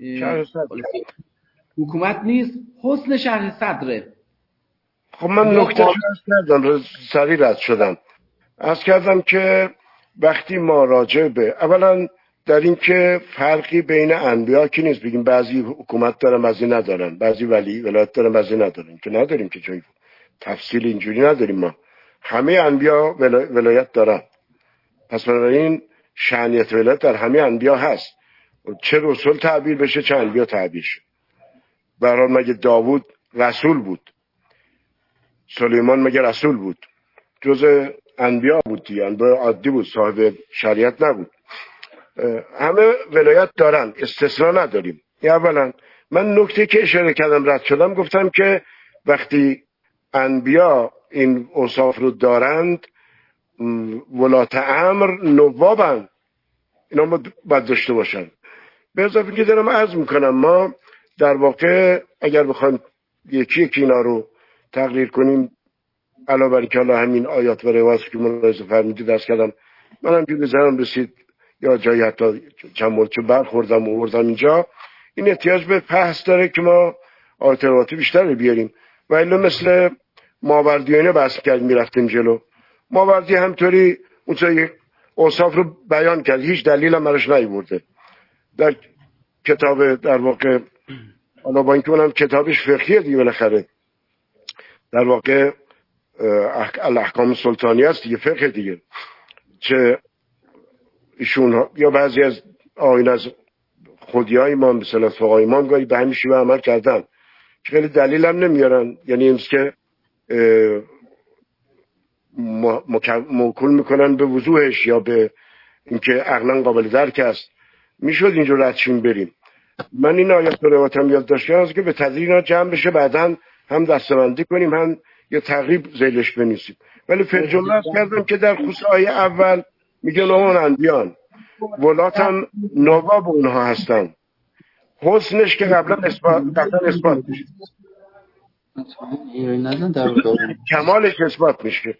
حکومت نیست، حسن شرح صدره. خب من نکته کردم، سریع رد شدم. عرض کردم که وقتی ما راجع به اولا در این که فرقی بین انبیا که نیست، بگیم بعضی حکومت دارن بعضی ندارن، بعضی ولایت دارن بعضی ندارن، که نداریم، که جای تفصیل اینجوری نداریم. ما همه انبیا ولایت دارن، پس بنابراین شأنیت ولایت در همه انبیا هست، چه رسول تعبیر بشه چه انبیا تعبیر شه. برای مگه داوود رسول بود؟ سلیمان مگه رسول بود؟ جز انبیا بود دیگه، انبیا عادی بود، صاحب شریعت نبود. همه ولایت دارن، استثناء نداریم. اولا من نکته که اشاره کردم رد شدم، گفتم که وقتی انبیا این اوصاف رو دارند، ولات امر نوابن، اینا ما باید داشته باشن. به اضافه که دارم عرض میکنم، ما در واقع اگر بخوایم یکی یکی اینا رو تقریر کنیم، علاوه بر اینکه همین آیات و روایات که ملاحظه فرمودید درس کردم، منم که بزنم رسید یا جایی حتی چند مورد برخوردم و آوردم اینجا، این احتیاج به بحث داره که ما آلترناتیو بیشتر بیاریم. و الا مثل ماوردیانه بحث کرد میرفتیم جلو، ماوردی همطوری اون اوصاف رو بیان کرد، هیچ دلیل هم براش نیورده در کتاب. در واقع حالا با اینکه اونم کتابش فقهیه دیگه، بالاخره در واقع الاحکام سلطانیه است دیگه، فقه دیگه، چه ایشون یا بعضی از آیین از خودیای ما مثل فقهای ما گاهی به همین شیوه عمل کردن که خیلی دلیل هم نمیارن، یعنی این که موکول میکنن به وضوحش یا به اینکه عقلا قابل درک است، میشد اینجور ردشیم بریم. من این آیات و روایتم یاد داشتم که به تدریج اینا جمع بشه، بعداً هم دستبندی کنیم هم یه تقریب زیلش بنویسیم. ولی فی جمله کردم که در خصوص آیه اول میگه اون انبیان ولات هم نواب اونها هستن، حسنش که قبلا اثبات میشه، کمالش اثبات میشه.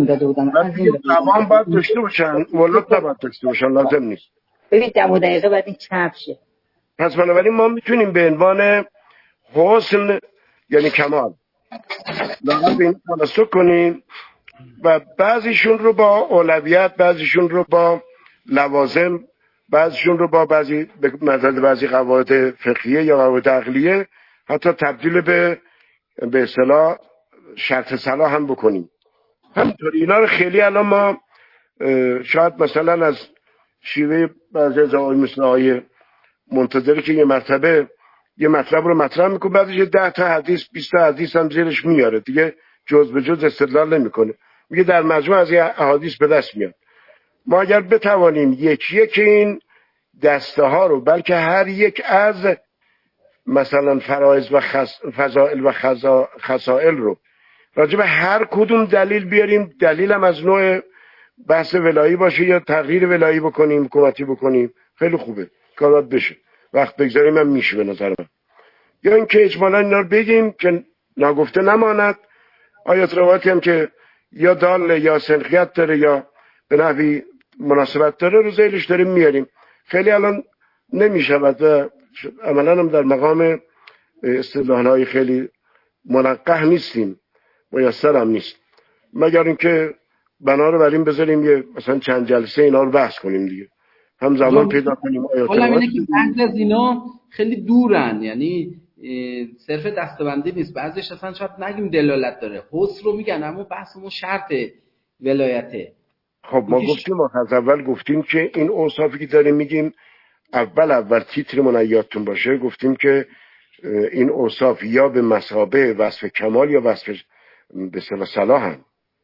قوام باید داشته باشن، ولات نباید داشته باشن، لازم نیست. ببین دم دقیقه باید این چپ شه. پس بنابراین ما میتونیم به عنوان حسن یعنی کمال لازم به این تناسق کنیم و بعضیشون رو با اولویت، بعضیشون رو با لوازم، بعضیشون رو با بعضی قواعد فقهیه یا قواعد عقلیه حتی تبدیل به اصطلاح شرط صلاح هم بکنیم. همینطور اینا رو خیلی الان ما شاید مثلا از شیوه بعضی از آقای مثل آقای منتظری که یه مرتبه یه مطلب رو مطرح میکنه، بعدش 10 تا حدیث 20 تا حدیث هم زیرش میاره، دیگه جز به جز استدلال نمیکنه، میگه در مجموع از این احادیث به دست میاد. ما اگر بتوانیم یکی این دسته ها رو، بلکه هر یک از مثلا فرائض و فضائل و خصائل رو راجع به هر کدوم دلیل بیاریم، دلیل هم از نوع بحث ولایی باشه یا تغییر ولایی بکنیم، حکومتی بکنیم، خیلی خوبه، کارات بشه، وقت بگذاریم هم میشه به نظر من. یا اینکه اجمالا اینا رو بگیم که ناگفته نماند. آیات روایتی هم که یا دال یا سنخیت داره یا به نحوی مناسبت داره رو زیرش داریم میاریم. خیلی الان نمیشود و عملا هم در مقام استدلال‌های خیلی منقح نیستیم، میسر هم نیست، مگر اینکه بنا رو بریم بذاریم یه مثلا چند جلسه اینا رو بحث کنیم دیگه، هم زمان پیدا کنیم. حالا اینه که بعضی از اینا خیلی دورن، یعنی صرف دستبندی نیست، بعضیش اصلا شاید نگیم دلالت داره، حس رو میگن، اما بحثمون شرط ولایته. خب ما گفتیم از اول گفتیم که این اوصافی که داریم میگیم اول تیترمون یادتون باشه، گفتیم که این اوصاف یا به مثابه وصف کمال یا وصف به صلاحن.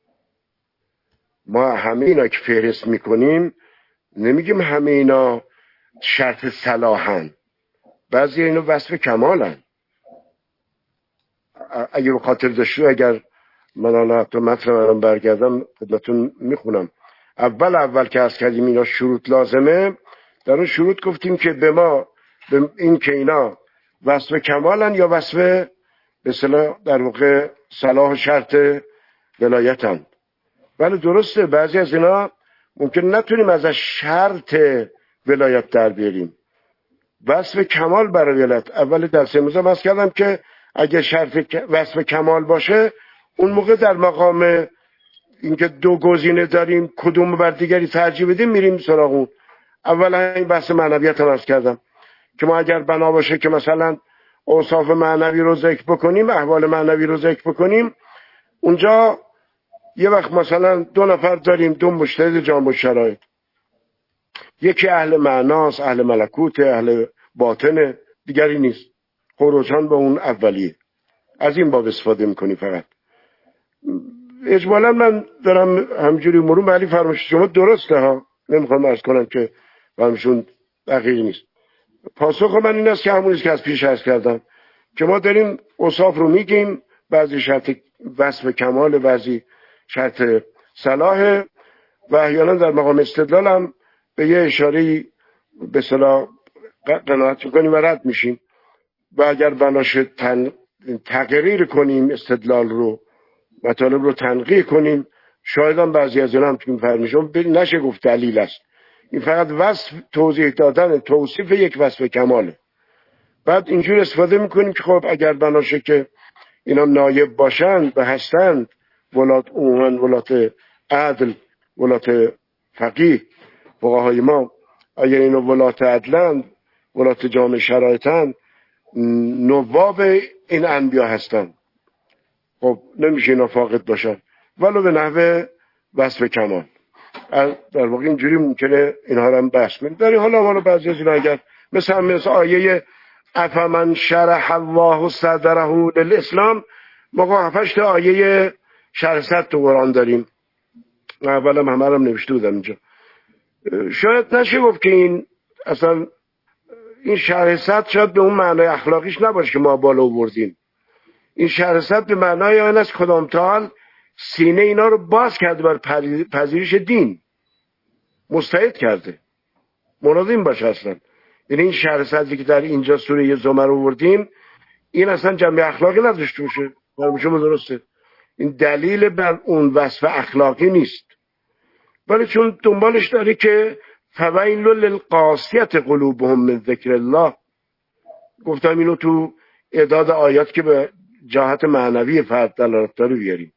ما همه اینا که فهرست میکنیم نمیگیم همه اینا شرط صلاحن، بعضی اینا وصف کمالن. اگر خاطر داشتو، اگر من الان تو مطلب برگردم خدمتتون میخونم. اول که از کردیم اینا شروط لازمه، در اون شروط گفتیم که به ما به این که اینا وصف کمالن یا وصف به اصطلاح در واقع صلاح و شرط ولایتن. ولی درسته بعضی از اینا ممکن نتونیم ازش شرط ولایت در بیاریم، وصف کمال برای ولایت. اول درس امروز هم عرض کردم که اگه شرط وصف کمال باشه، اون موقع در مقام اینکه دو گزینه داریم کدوم بر دیگری ترجیح بدیم میریم سراغ اون. اولا این بحث معنویت هم عرض کردم که ما اگر بنا باشه که مثلا اوصاف معنوی رو ذکر بکنیم، احوال معنوی رو ذکر بکنیم، اونجا یه وقت مثلا 2 نفر داریم، 2 مجتهد جامع شرایط، یکی اهل معناست، اهل ملکوت، اهل باطنه، دیگری نیست، خروجان به اون اولیه. از این باب استفاده میکنی فقط. اجمالا من دارم همجوری مرور، ولی فرمایش شما درسته ها، نمیخوام عرض کنم که فرمایشون دقیق نیست. پاسخ من این است که همونیست که از پیش عرض کردم که ما داریم اوصاف رو میگیم، بعضی شرط وصف کمال، بعضی شرط صلاح، و احیانا در مقام استدلال هم به یه اشاره‌ای به اصطلاح قناعت میکنیم و رد میشیم، و اگر بناشه تغییر کنیم استدلال رو، مطالب رو تنقیح کنیم، شاید هم بعضی از اینا هم که فرمیشون نشه گفت دلیل است، این فقط وصف توضیح دادن توصیف یک وصف کماله. بعد اینجور استفاده میکنیم که خب اگر بناشه که اینا نایب باشند و هستند، ولات عموماً ولات عدل، ولات فقیه، فقهای ما، اگر اینا ولات عدلند، ولات جامع شرایطند، نواب این انبیا هستند، خب نمیشه اینا فاقد باشن ولو به نحو وصف کمال. در واقع اینجوری ممکنه اینها رو هم بحث کنیم. در حالا بعضی از اینا اگر مثل آیه افمن شرح الله صدره للاسلام، ما 7 تا آیه شرح صدر تو قرآن داریم، اولم همه رو نوشته بودم اینجا. شاید نشه گفت که این اصلا این شرح صدر شاید به اون معنای اخلاقیش نباشه که ما بالا آوردیم. این شرح صدر به معنای آن است کدام تعال سینه اینا رو باز کرده بر پذیرش دین، مستعد کرده. مراد این باشه اصلا. یعنی این شرح صدری که در اینجا سوره زمر رو آوردیم این اصلا جنبه اخلاقی نداشته باشه. برای شما درسته، این دلیل بر اون وصف اخلاقی نیست، ولی چون دنبالش داری که فویل للقاسیة قلوبهم من ذکر الله، گفتم اینو تو اعداد آیات که به جهت معنوی فرد دلالت داره بیاریم.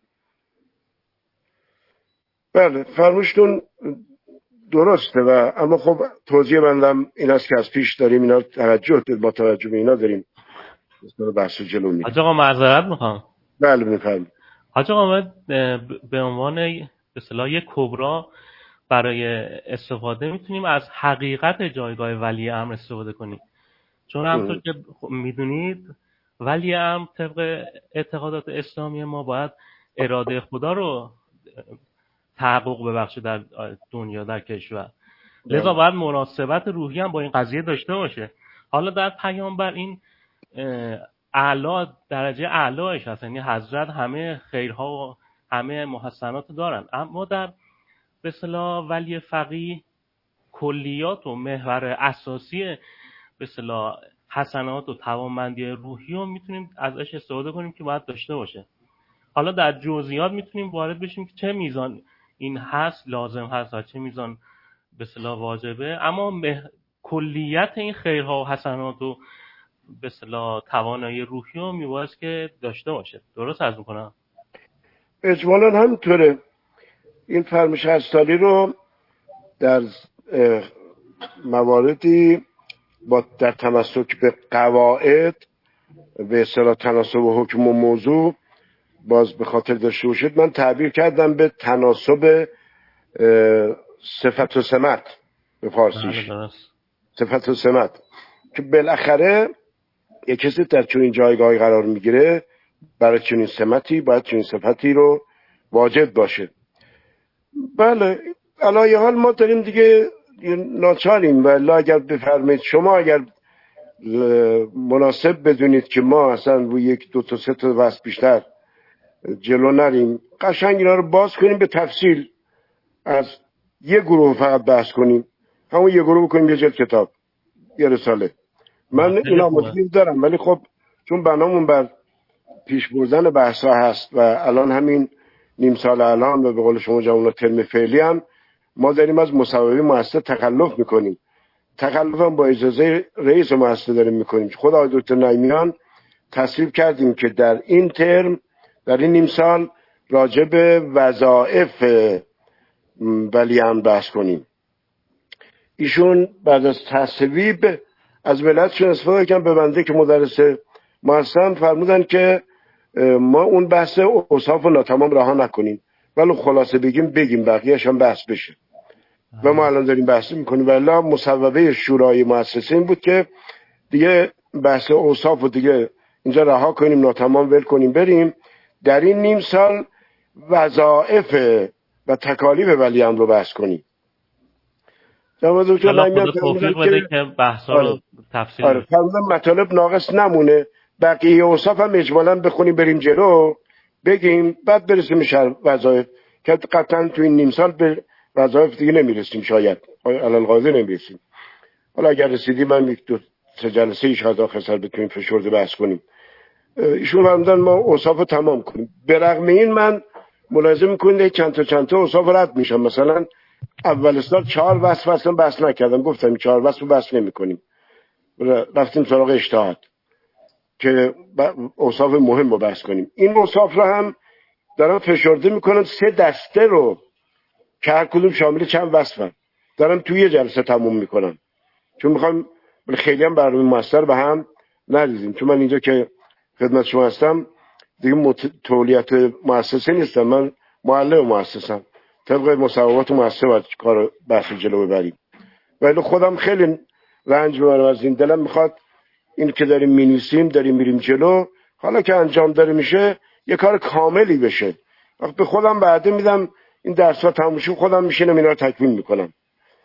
بله فرموشتون درسته و اما خب توضیح بندم این است که از پیش داریم اینا توجه با توجه به اینا داریم بحث جلو میریم. حاج آقا معذرت میخوام. بله میفرمایید. حاج آقا به عنوان به اصطلاح یک کبرا برای استفاده میتونیم از حقیقت جایگاه ولی امر استفاده کنیم، چون همونطور که میدونید ولی امر طبق اعتقادات اسلامی ما باید اراده خدا رو تحقق ببخشه در دنیا، در کشور، لذا باید مناسبت روحی هم با این قضیه داشته باشه. حالا در پیامبر این اعلی درجه اعلایش هست، یعنی حضرت همه خیرها و همه محسنات دارن، اما در به اصطلاح ولی فقیه کلیات و محور اساسی به اصطلاح حسنات و توانمندی روحی رو میتونیم ازش استفاده کنیم که باید داشته باشه. حالا در جزئیات میتونیم وارد بشیم که چه میزان این هست لازم هست و چه میزان به اصطلاح واجبه، اما کلیت این خیرها و حسنات و به اصطلاح توانایی روحی رو میباید که داشته باشه. درست عرض میکنم؟ اجمالا همینطوره. این فرمایش هستالی رو در مواردی با در تمسک به قواعد به اصطلاح تناسب و حکم و موضوع باز به خاطر داشته باشید، من تعبیر کردم به تناسب صفت و سمت به فارسیش، صفت و سمت، که بالاخره یک کسی در چنین جایگاهی قرار میگیره برای چنین سمتی باید چنین صفتی رو واجد باشه. بله علی حال ما داریم دیگه ناچاریم، و اگر بفرمایید شما اگر مناسب بدونید که ما اصلا روی یک دو تا سه تا وصف بیشتر جلو نریم، قشنگ اینا رو باز کنیم به تفصیل، از یه گروه فقط بحث کنیم، همون یه گروه بکنیم یه جلد کتاب یه رساله. من اینا مطلب دارم، ولی خب چون برنامون بر پیش بردن بحثا هست و الان همین نیم سال الان و به قول شما جوانان ترم فعلی هم ما داریم از مصوبه مؤسسه تخلف میکنیم. تخلف هم با اجازه رئیس مؤسسه داریم میکنیم. خود آقای دکتر نعیمیان تصویب کردیم که در این ترم در این نیم سال راجع به وظایف ولی امر بحث کنیم. ایشون بعد از تصویب از ملتشون استفاده کردن، به بنده که مدرس مؤسسه فرمودن که ما اون بحث اوصاف و ناتمام رها نکنیم، ولی خلاصه بگیم بقیه‌اش هم بحث بشه. و ما الان داریم بحث میکنیم. ولی مصوبه شورای مؤسسه این بود که دیگه بحث اوصاف و دیگه اینجا رها کنیم، ناتمام ول کنیم، بریم در این نیم سال وظایف و تکالیف ولی امر رو بحث کنیم. جناب دکتر نعیمیان توفیق بده که بحثا رو تفصیل مطالب ناقص نمونه، بقیه اوصاف هم اجمالاً بخونیم بریم جلو بگیم، بعد برسیم به وظایف که قطعاً تو این نیم سال به وظایف دیگه نمیرسیم، شاید علالقاضی نمیرسیم. حالا اگر رسیدیم من یک دو سه جلسه ایش هزار خسر بتونیم فشرده بحث کنیم. ایشون فرمودن ما اوصاف رو تمام کنیم. به رغم این من ملاحظه میکنید چند تا اوصاف رد میشم. مثلا اول سال 4 وصف اصلا بحث نکردم، گفتم 4 وصف رو بحث نمیکنیم، رفتیم سراغ اجتهاد که اوصاف مهم رو بحث کنیم. این اوصاف رو هم دارم فشرده میکنم 3 دسته رو که هر کدوم شامل چند وصفن دارم توی یه جلسه تموم میکنم، چون میخوام خیلی هم برنامه مؤثر به هم نریزیم. چون من اینجا که خدمت شما هستم دیگه تولیت مؤسسه نیستم، من معلم مؤسسم، طبق مصوبات مؤسسه باید کار بحث جلو ببریم. ولی خودم خیلی رنج میبرم از این، دلم میخواد این که داریم مینویسیم داریم میریم جلو، حالا که انجام داره میشه یه کار کاملی بشه. وقت به خودم بعده میدم این درس‌ها تموم شه خودم میشینم اینا رو تکمیل میکنم.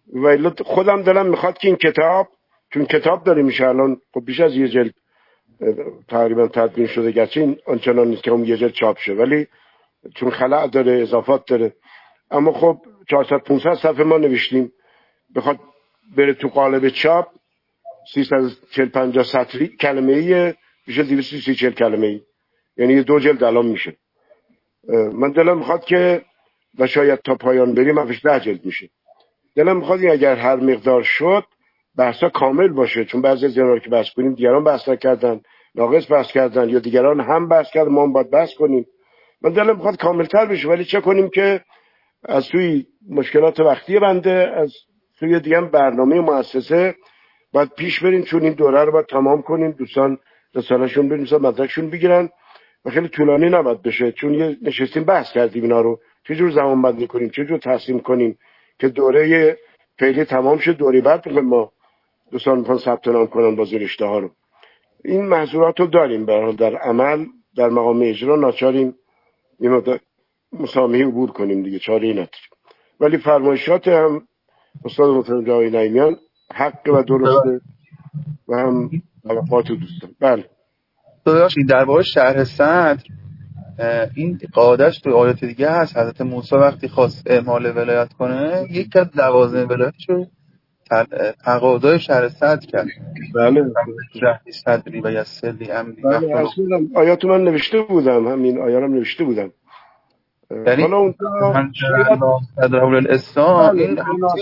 ولی خودم دلم میخواد که این کتاب، چون کتاب داره میشه الان خب بیش از یه جلد تقریبا تدوین شده، گرچه این آنچنان نیست که اون یه جلد چاپ شه، ولی چون خلأ داره، اضافات داره، اما خب 400-500 صفحه ما نوشتیم، بخواد بره تو قالب چاپ 340-50 سطری کلمه‌ای میشه 230-40 کلمه‌ای، یعنی 2 جلد الان میشه. من دلم میخواد که و شاید تا پایان بریم افش 10 جلد میشه. دلم میخواد اگر هر مقدار شد بحثا کامل باشه، چون بعضی از اینا رو که بحث کنیم دیگران بحث نکردن، ناقص بحث کردن، یا دیگران هم بحث کردن ما هم باید بحث کنیم. من دلم میخواد کاملتر بشه، ولی چه کنیم که از سوی مشکلات وقتی بنده، از سوی دیگه برنامه مؤسسه باید پیش بریم، چون این دوره رو باید تمام کنیم، دوستان رساله‌شون بنویسن، مدرکشون بگیرن و خیلی طولانی نباید بشه، چون یه نشستیم بحث کردیم اینا رو چجور زمان بندی کنیم، چجور تقسیم کنیم که دوره فعلی تمام شد، دوره بعد ما دوستان میخوان ثبت نام کنن بازی رشته ها رو. این محظورات رو داریم، برای در عمل در مقام اجرا ناچاریم این مقدار مسامحی عبور کنیم دیگه، چاره‌ای نداریم. ولی فرمایشات هم استاد محترم جواد نعیمیان حق و درسته و هم توقعات دوستان. بله داداش در واقع شرح صدر این قاعدش تو آیات دیگه هست. حضرت موسی وقتی خواست اعمال ولایت کنه یکی از لوازم ولایتشو تقاضای شرح صدر کرد. بله رحمی صدری و یسری امری و بله اصلا آیات من نوشته بودم، همین آیات هم نوشته بودم. یعنی حالا اونجا شاید صدر الاسلام این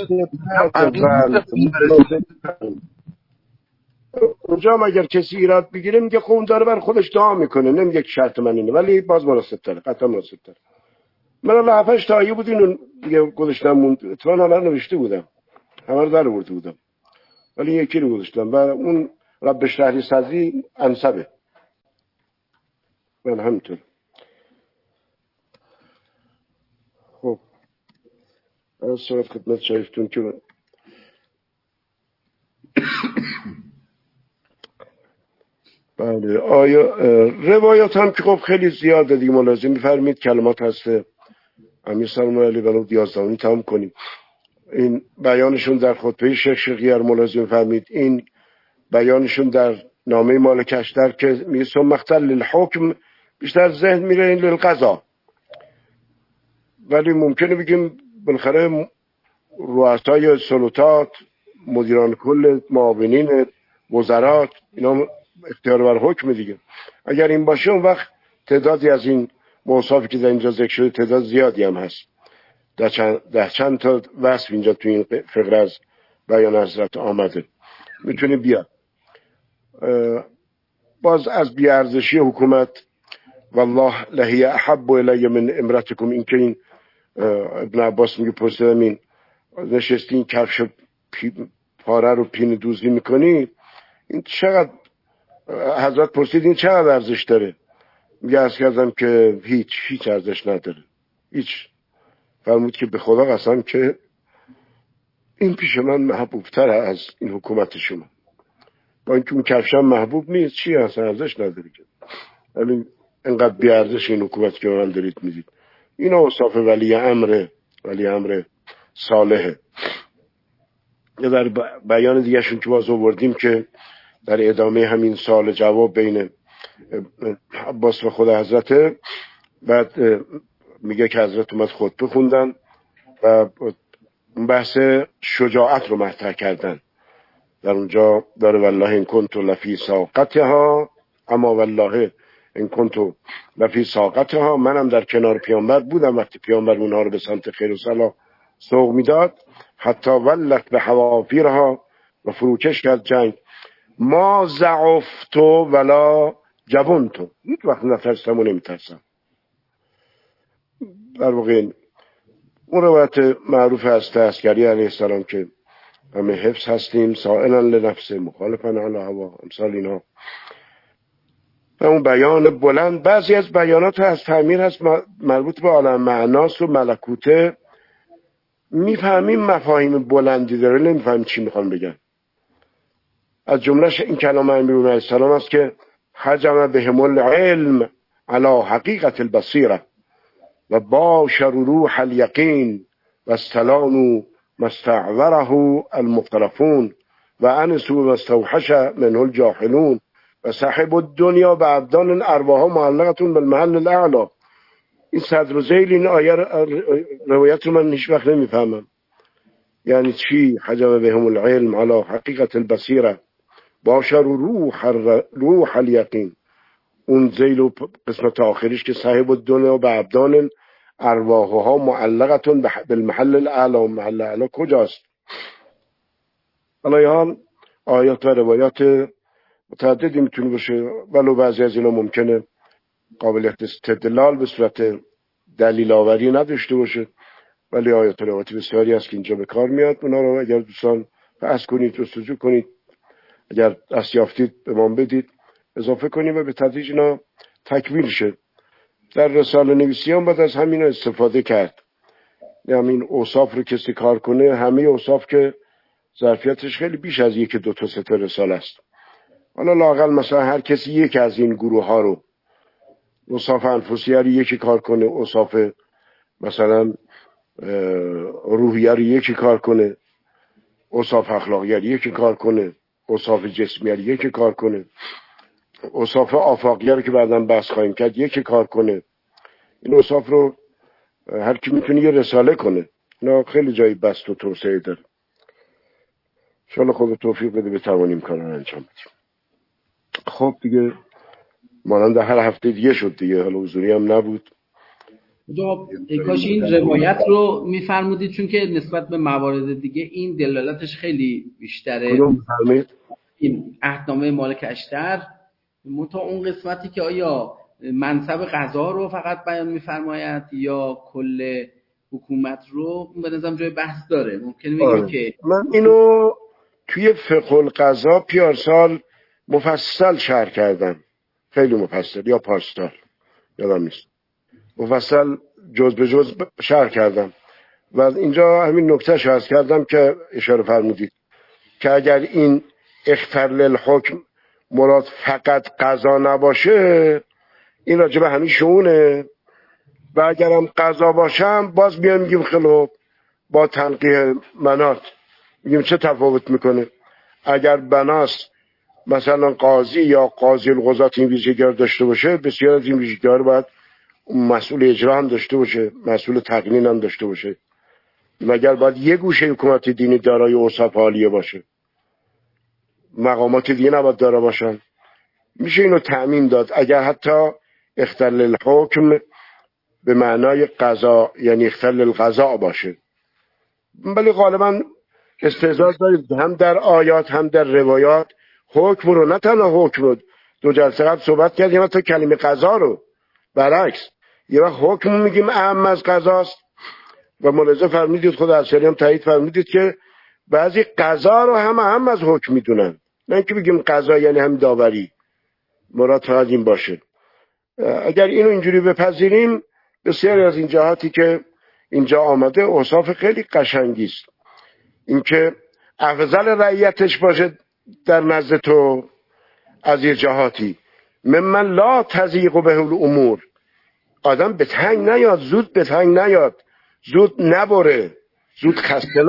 اونجا هم اگر کسی ایراد بگیره میگه خب اون داره بر خودش دعا میکنه، نمیگه که شرط من اینه، ولی باز مناسب تره، قطعا مناسب تره. من الان 7-8 تا آیه بود اینو دیگه گذاشتم موند، اتفاقا الان نوشته بودم، همه رو در آورده بودم، ولی یکی رو گذاشتم و اون رب اشرح لی صدری انسبه. من همینطور. خب از صورت خدمت شریفتون که بله روایات هم که خب خیلی زیاده دیگه، ملازم میفرمید کلمات هست امیر سلام علی بنو 11 تمام کنیم. این بیانشون در خطبه شیخ شقیار ملازم میفرمید، این بیانشون در نامه مالک اشتر که میگه ثم مختل للحکم، بیشتر ذهن میره این للقضا، ولی ممکنه بگیم بالاخره رؤسای سلطات، مدیران کل، معاونین وزرات، اینا اختیار بر حکم دیگه. اگر این باشه اون وقت تعدادی از این موصافی که در اینجا ذکر شده تعداد زیادی هم هست، در چند تا وصف اینجا تو این فقره از بیان حضرت آمده، میتونه بیاد. باز از بیارزشی حکومت والله لهی احب الی من امرتکم، این که این ابن عباس میگه پرسیدم این نشستی این کفش پاره رو پین دوزی میکنی، این چقدر، حضرت پرسید این چقدر ارزش داره؟ میگه عرض کردم که هیچ ارزش نداره، هیچ. فرمود که به خدا قسم که این پیش من محبوبتر از این حکومت شما، با اینکه اون کفشم محبوب نیست، چی اصلا ارزش نداره که، ولی انقدر بی ارزش این حکومت که من دارید میدید. این اوصاف ولی امر صالحه. یا در بیان دیگه شون که باز آوردیم که در ادامه همین سال جواب بین عباس و خود حضرت، بعد میگه که حضرت اومد خطبه خوندن و بحث شجاعت رو مطرح کردن. در اونجا داره والله ان کنت لفی ساقتها، اما والله ان کنت لفی ساقتها، منم در کنار پیامبر بودم وقتی پیامبر اونها رو به سمت خیر و صلاح سوق میداد، حتی ولت به حوافیرها، و فروکش کرد جنگ، ما ضعفت ولا جبنت، هیچ وقت نترسم و نمیترسم. در واقع اون روایت معروف هست عسکری علیه السلام که همه حفظ هستیم، سائلا لنفس مخالفا علی هوا، امثال اینا. و اون بیان بلند، بعضی از بیانات از تعمیر هست مربوط به عالم معناست و ملکوته، میفهمیم مفاهیم بلندی داره، نمیفهمیم چی میخوان بگن. از جملهش این کلام امیرون علیه السلام است که حجم بهم العلم علی حقیقت البصیره و باشر روح الیقین و استلانو مستعوره المختلفون و انسوا مستوحش منه الجاهلون و صاحب الدنیا به ابدان ارواح معلقتون بالمحل الاعلا. این صدر و ذیل این آیه روایت رو من هیچ وقت نمیفهمم یعنی چی. حجب بهم العلم على حقیقت البصیره باشر روح الیقین. اون ذیل و قسمت آخریش که صاحب الدنیا به ابدان ارواحها معلقتون بالمحل الاعلا. و محل اعلا کجاست؟ حالا آیات و روایات متعددی میتونه باشه ولو بعضی از اینا ممکنه قابلیت استدلال به صورت دلیل آوری نداشته باشه، ولی آیات و روایات بسیاری هست که اینجا به کار میاد. اونا رو اگر دوستان بحث کنید جستجو کنید، اگر دست یافتید به ما بدید اضافه کنیم و به تدریج اینا تکمیل شه. در رساله نویسی هم باید از همین استفاده کرد. همین اوصاف رو کسی کار کنه، همه اوصاف که ظرفیتش خیلی بیش از 1 2 تا 3 تا رساله است. حالا لااقل مثلا هر کسی یک از این گروه ها رو، اوصاف انفسیه رو یکی کار کنه، اوصاف مثلا روحیه رو یکی کار کنه، اوصاف اخلاقیه رو یکی کار کنه، اوصاف جسمیه رو یکی کار کنه، اوصاف آفاقیه رو که بعداً بحث خواهیم کرد یکی کار کنه. این اوصاف رو هر کی میتونه یه رساله کنه. اینا خیلی جایی بست و توسعه داره. انشاءالله خود توفیق بده بتوانیم کار رو انجام بدیم. خب دیگه مانند هر هفته دیگه شد دیگه، حالا حضوری هم نبود. کاش این روایت رو میفرمودید چون که نسبت به موارد دیگه این دلالتش خیلی بیشتره. کدوم فرمید؟ این عهدنامه مالک اشتر، منتها اون قسمتی که آیا منصب قضا رو فقط بیان میفرماید یا کل حکومت رو، به نظرم جای بحث داره. ممکنه بگیم که من اینو توی فقه القضا پیارسال مفصل شرح کردم، خیلی مفصل، یا پارسال یادم نیست، مفصل جز به جز شرح کردم و اینجا همین نکته شو عرض کردم که اشاره فرمودید که اگر این اختر للحکم مراد فقط قضا نباشه، این راجع به همین شونه، و اگرم قضا باشم باز میام میگیم خیلی با تنقیح منات میگیم چه تفاوت میکنه. اگر بناس مثلا قاضی یا قاضی القضات این ویژگی داشته باشه، بسیار از این ویژگی رو باید مسئول اجرا هم داشته باشه، مسئول تقنین هم داشته باشه، مگر باید یه گوشه حکومت دینی دارای اوصاف عالیه باشه، مقامات دیگه نباید دارا باشن. میشه اینو تأمین داد اگر حتی اختل الحکم به معنای قضا یعنی اختل القضاء باشه. ولی غالبا استعداد دارید هم در آیات هم در روایات حکم رو، نه تنها حکم رو، 2 جلسه قبل صحبت کردیم حتی کلمه قضا رو برعکس، یه وقت حکم میگیم اهم از قضاست و ملاحظه فرمودید خود اثری هم تایید فرمودید که بعضی قضا رو هم اهم از حکم میدونن، نه اینکه بگیم قضا یعنی هم داوری، مراد فقط این باشه. اگر اینو اینجوری بپذیریم بسیاری از این جهاتی که اینجا آمده اوصاف خیلی قشنگی است. اینکه افضل رعیتش باشه در نزد تو از یه جهاتی ممن لا تضیق به الامور، آدم به تنگ نیاد، زود به تنگ نیاد، زود نبره، زود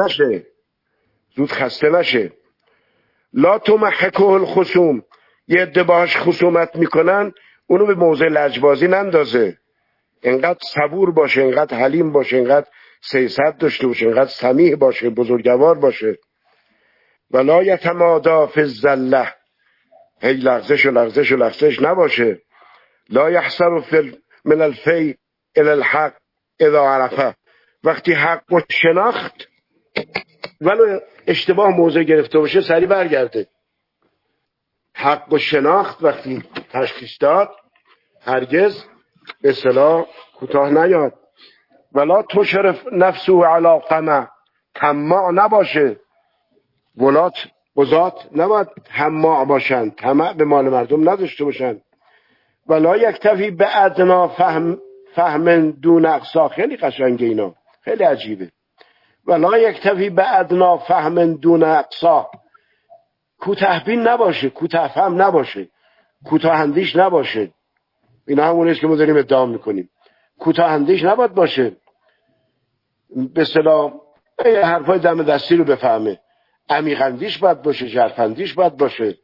خسته نشه. لا تمحکه الخصوم، یه عده باهاش خصومت میکنن اونو به موضع لجبازی نندازه، انقدر صبور باشه، انقدر حلیم باشه، انقدر سیاست داشته باشه، انقدر سمیح باشه، بزرگوار باشه. ولا یتمادا فی الزله، هی لغزش نباشه. لا یحسر من الفی الی الحق اذا عرفه، وقتی حق و شناخت ولو اشتباه موضع گرفته باشه سریع برگرده. حق و شناخت وقتی تشخیص داد هرگز به اصطلاح کوتاه نیاد. ولا تشرف نفسه علی قمع، طماع نباشه. ولات قضات نباید طماع باشن، طمع به مال مردم نداشته باشن. ولا یکتفی به ادنا فهم دون اقصا، خیلی قشنگه اینا، خیلی عجیبه. ولا یکتفی به ادنا فهم دون اقصا، کوتاه بین نباشه، کوتاه فهم نباشه، کوتاه اندیش نباشه. اینا همون است که ما داریم ادعا میکنیم. کوتاه اندیش نباید باشه، به اصطلاح این حرفای دم دستی رو بفهمه، عمیقندیش باید باشه، ژرفندیش باید باشه،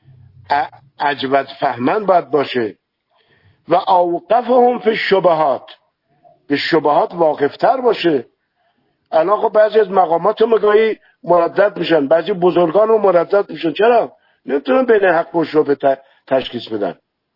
عجبت فهمن باید باشه. و اوقفهم فی الشبهات، به شبهات واقفتر باشه. الان خب بعضی از مقامات مگاهی مردد میشن، بعضی بزرگان رو مردد میشن. چرا؟ نمیتونن بین حق و شبه تشخیص بدن،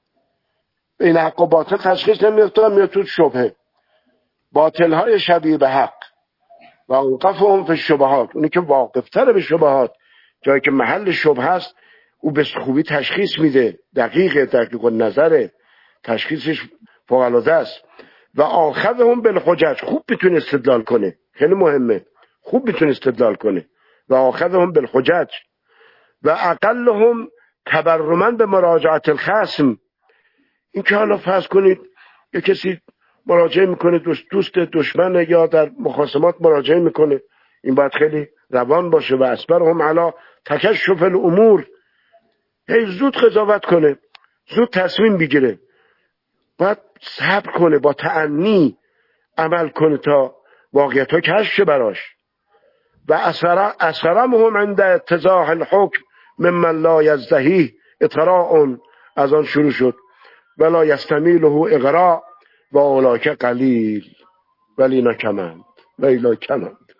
بین حق و باطل تشخیص نمیتونن، میاد تو شبهه، باطل های شبیه به حق. و اوقفهم فی الشبهات، اونی که واقفتر به شبهات، جایی که محل شبهه است او به خوبی تشخیص میده، دقیق نظره، تشخیصش فوق العاده است. و آخذهم بالحجج، خوب میتونه استدلال کنه، خیلی مهمه، خوب میتونه استدلال کنه. و آخذهم بالحجج و اقلهم تبرما به مراجعت الخصم. این که حالا فرض کنید یه کسی مراجعه میکنه، دوست دشمن یا در مخاصمات مراجعه میکنه، این باید خیلی روان باشه. و اصبرهم علی تکشف الامور، هی زود قضاوت کنه، زود تصمیم بگیره، باید صبر کنه، با تأنی عمل کنه تا واقعیت ها کشف شه براش. و اصرمهم عند اتضاح الحکم ممن لا یزدهی اطراء، از آن شروع شد. ولا یستمیله اغراء و اولاک قلیل ولی نکمند ویلا کمند.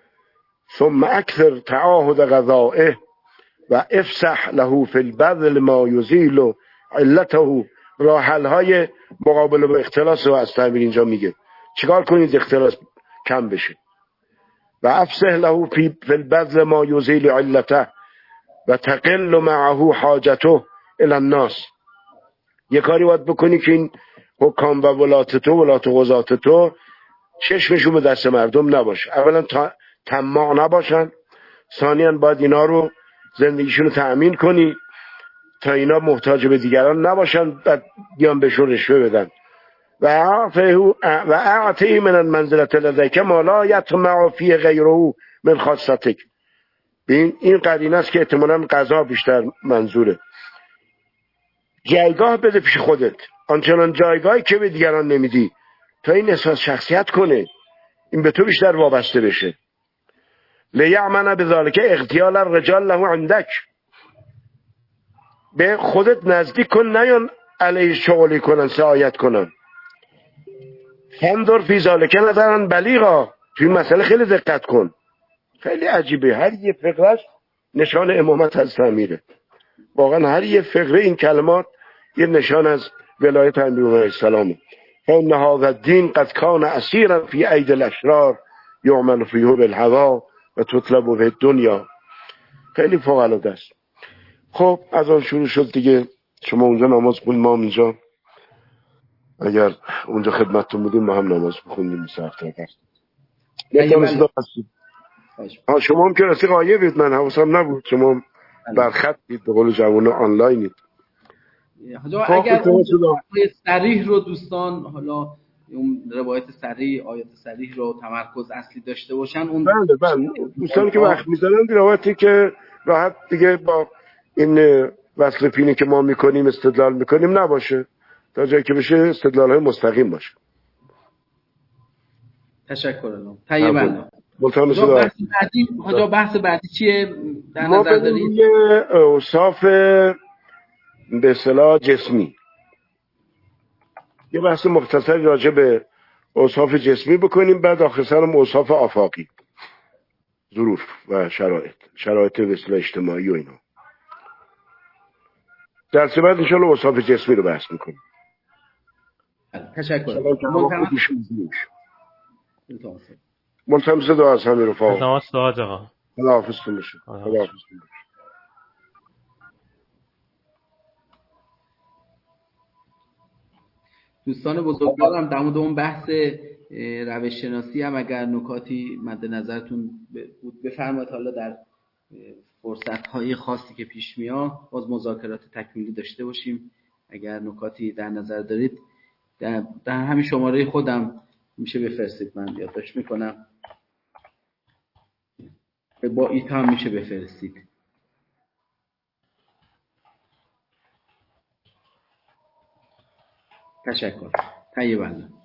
ثم اکثر تعاهد غذائه و افسح له فی البذل ما یزیل علته. راه حل های مقابله با اختلاس رو از تعبیر اینجا میگه، چیکار کنید اختلاس کم بشه. و افسح له فی البذل ما یزیل علته و تقل معه حاجته الی الناس. یه کاری باید بکنی که این حکام و ولات قضات تو چشمشون به دست مردم نباشه. اولا طماع نباشن، ثانیاً باید اینا رو زندگیشون رو تأمین کنی تا اینا محتاج به دیگران نباشن بعد بیان بهشون رشوه بدن. و اعطی من المنزلة لدیک ما لا یطمع فی غیره من خاصتک. این قرینه است که احتمالاً قضا بیشتر منظوره. جایگاه بده پیش خودت، آنچنان جایگاهی که به دیگران نمیدی، تا این احساس شخصیت کنه، این به تو بیشتر وابسته بشه. لیعمن بذالک اغتیال الرجال له عندک، به خودت نزدیک کن، نیان علیه شغلی کنن، سعایت کنن. فندر فی ذالک نظرا بلیغا، توی این مسئله خیلی دقت کن. خیلی عجیبه، هر یه فقرش نشان امامت از تعمیره. واقعا هر یه فقره این کلمات یه نشان از ولایت امیر علیه السلامه. فان هذا الدین قد کان اسیرا فی اید الاشرار یعمل فیه بالهوا و تطلب به دنیا. خیلی فوق العاده است. خب از آن شروع شد دیگه. شما اونجا نماز بخونید، ما اینجا اگر اونجا خدمتتون بودیم ما هم نماز بخونیم. شما هم که راستی غایبید، من حواسم نبود، شما بر خط دید، به قول جوانه آنلاینید. اگر صریح رو دوستان حالا اون روایت صریح، آیات صریح رو تمرکز اصلی داشته باشن، اون بله دوستان که وقت میذارن روایتی که راحت دیگه با این وصل پینی که ما میکنیم استدلال میکنیم نباشه، تا جایی که بشه استدلال های مستقیم باشه. تشکر الان طیب. بحث بعدی چیه در نظر دارید؟ اوصاف به اصطلاح جسمی، یه بحث مختصری راجع به اوصاف جسمی بکنیم، بعد آخر سرم اوصاف آفاقی، ظروف و شرایط به اصطلاح اجتماعی و اینا. درس بعد ان شاءالله اوصاف جسمی رو بحث میکنیم. تشکر. ملتمس دعا از همه رفاق. ملتمس دعا آقا. خداحافظتون بشه. خداحافظتون بشه. دوستان بزرگوارم در مورد اون بحث روش شناسی هم اگر نکاتی مد نظرتون بود بفرمایید. حالا در فرصت‌های خاصی که پیش میاد باز مذاکرات تکمیلی داشته باشیم. اگر نکاتی در نظر دارید در همین شماره خودم میشه بفرستید، من یادداشت میکنم، با ایتا هم میشه بفرستید. تشکر. طیب.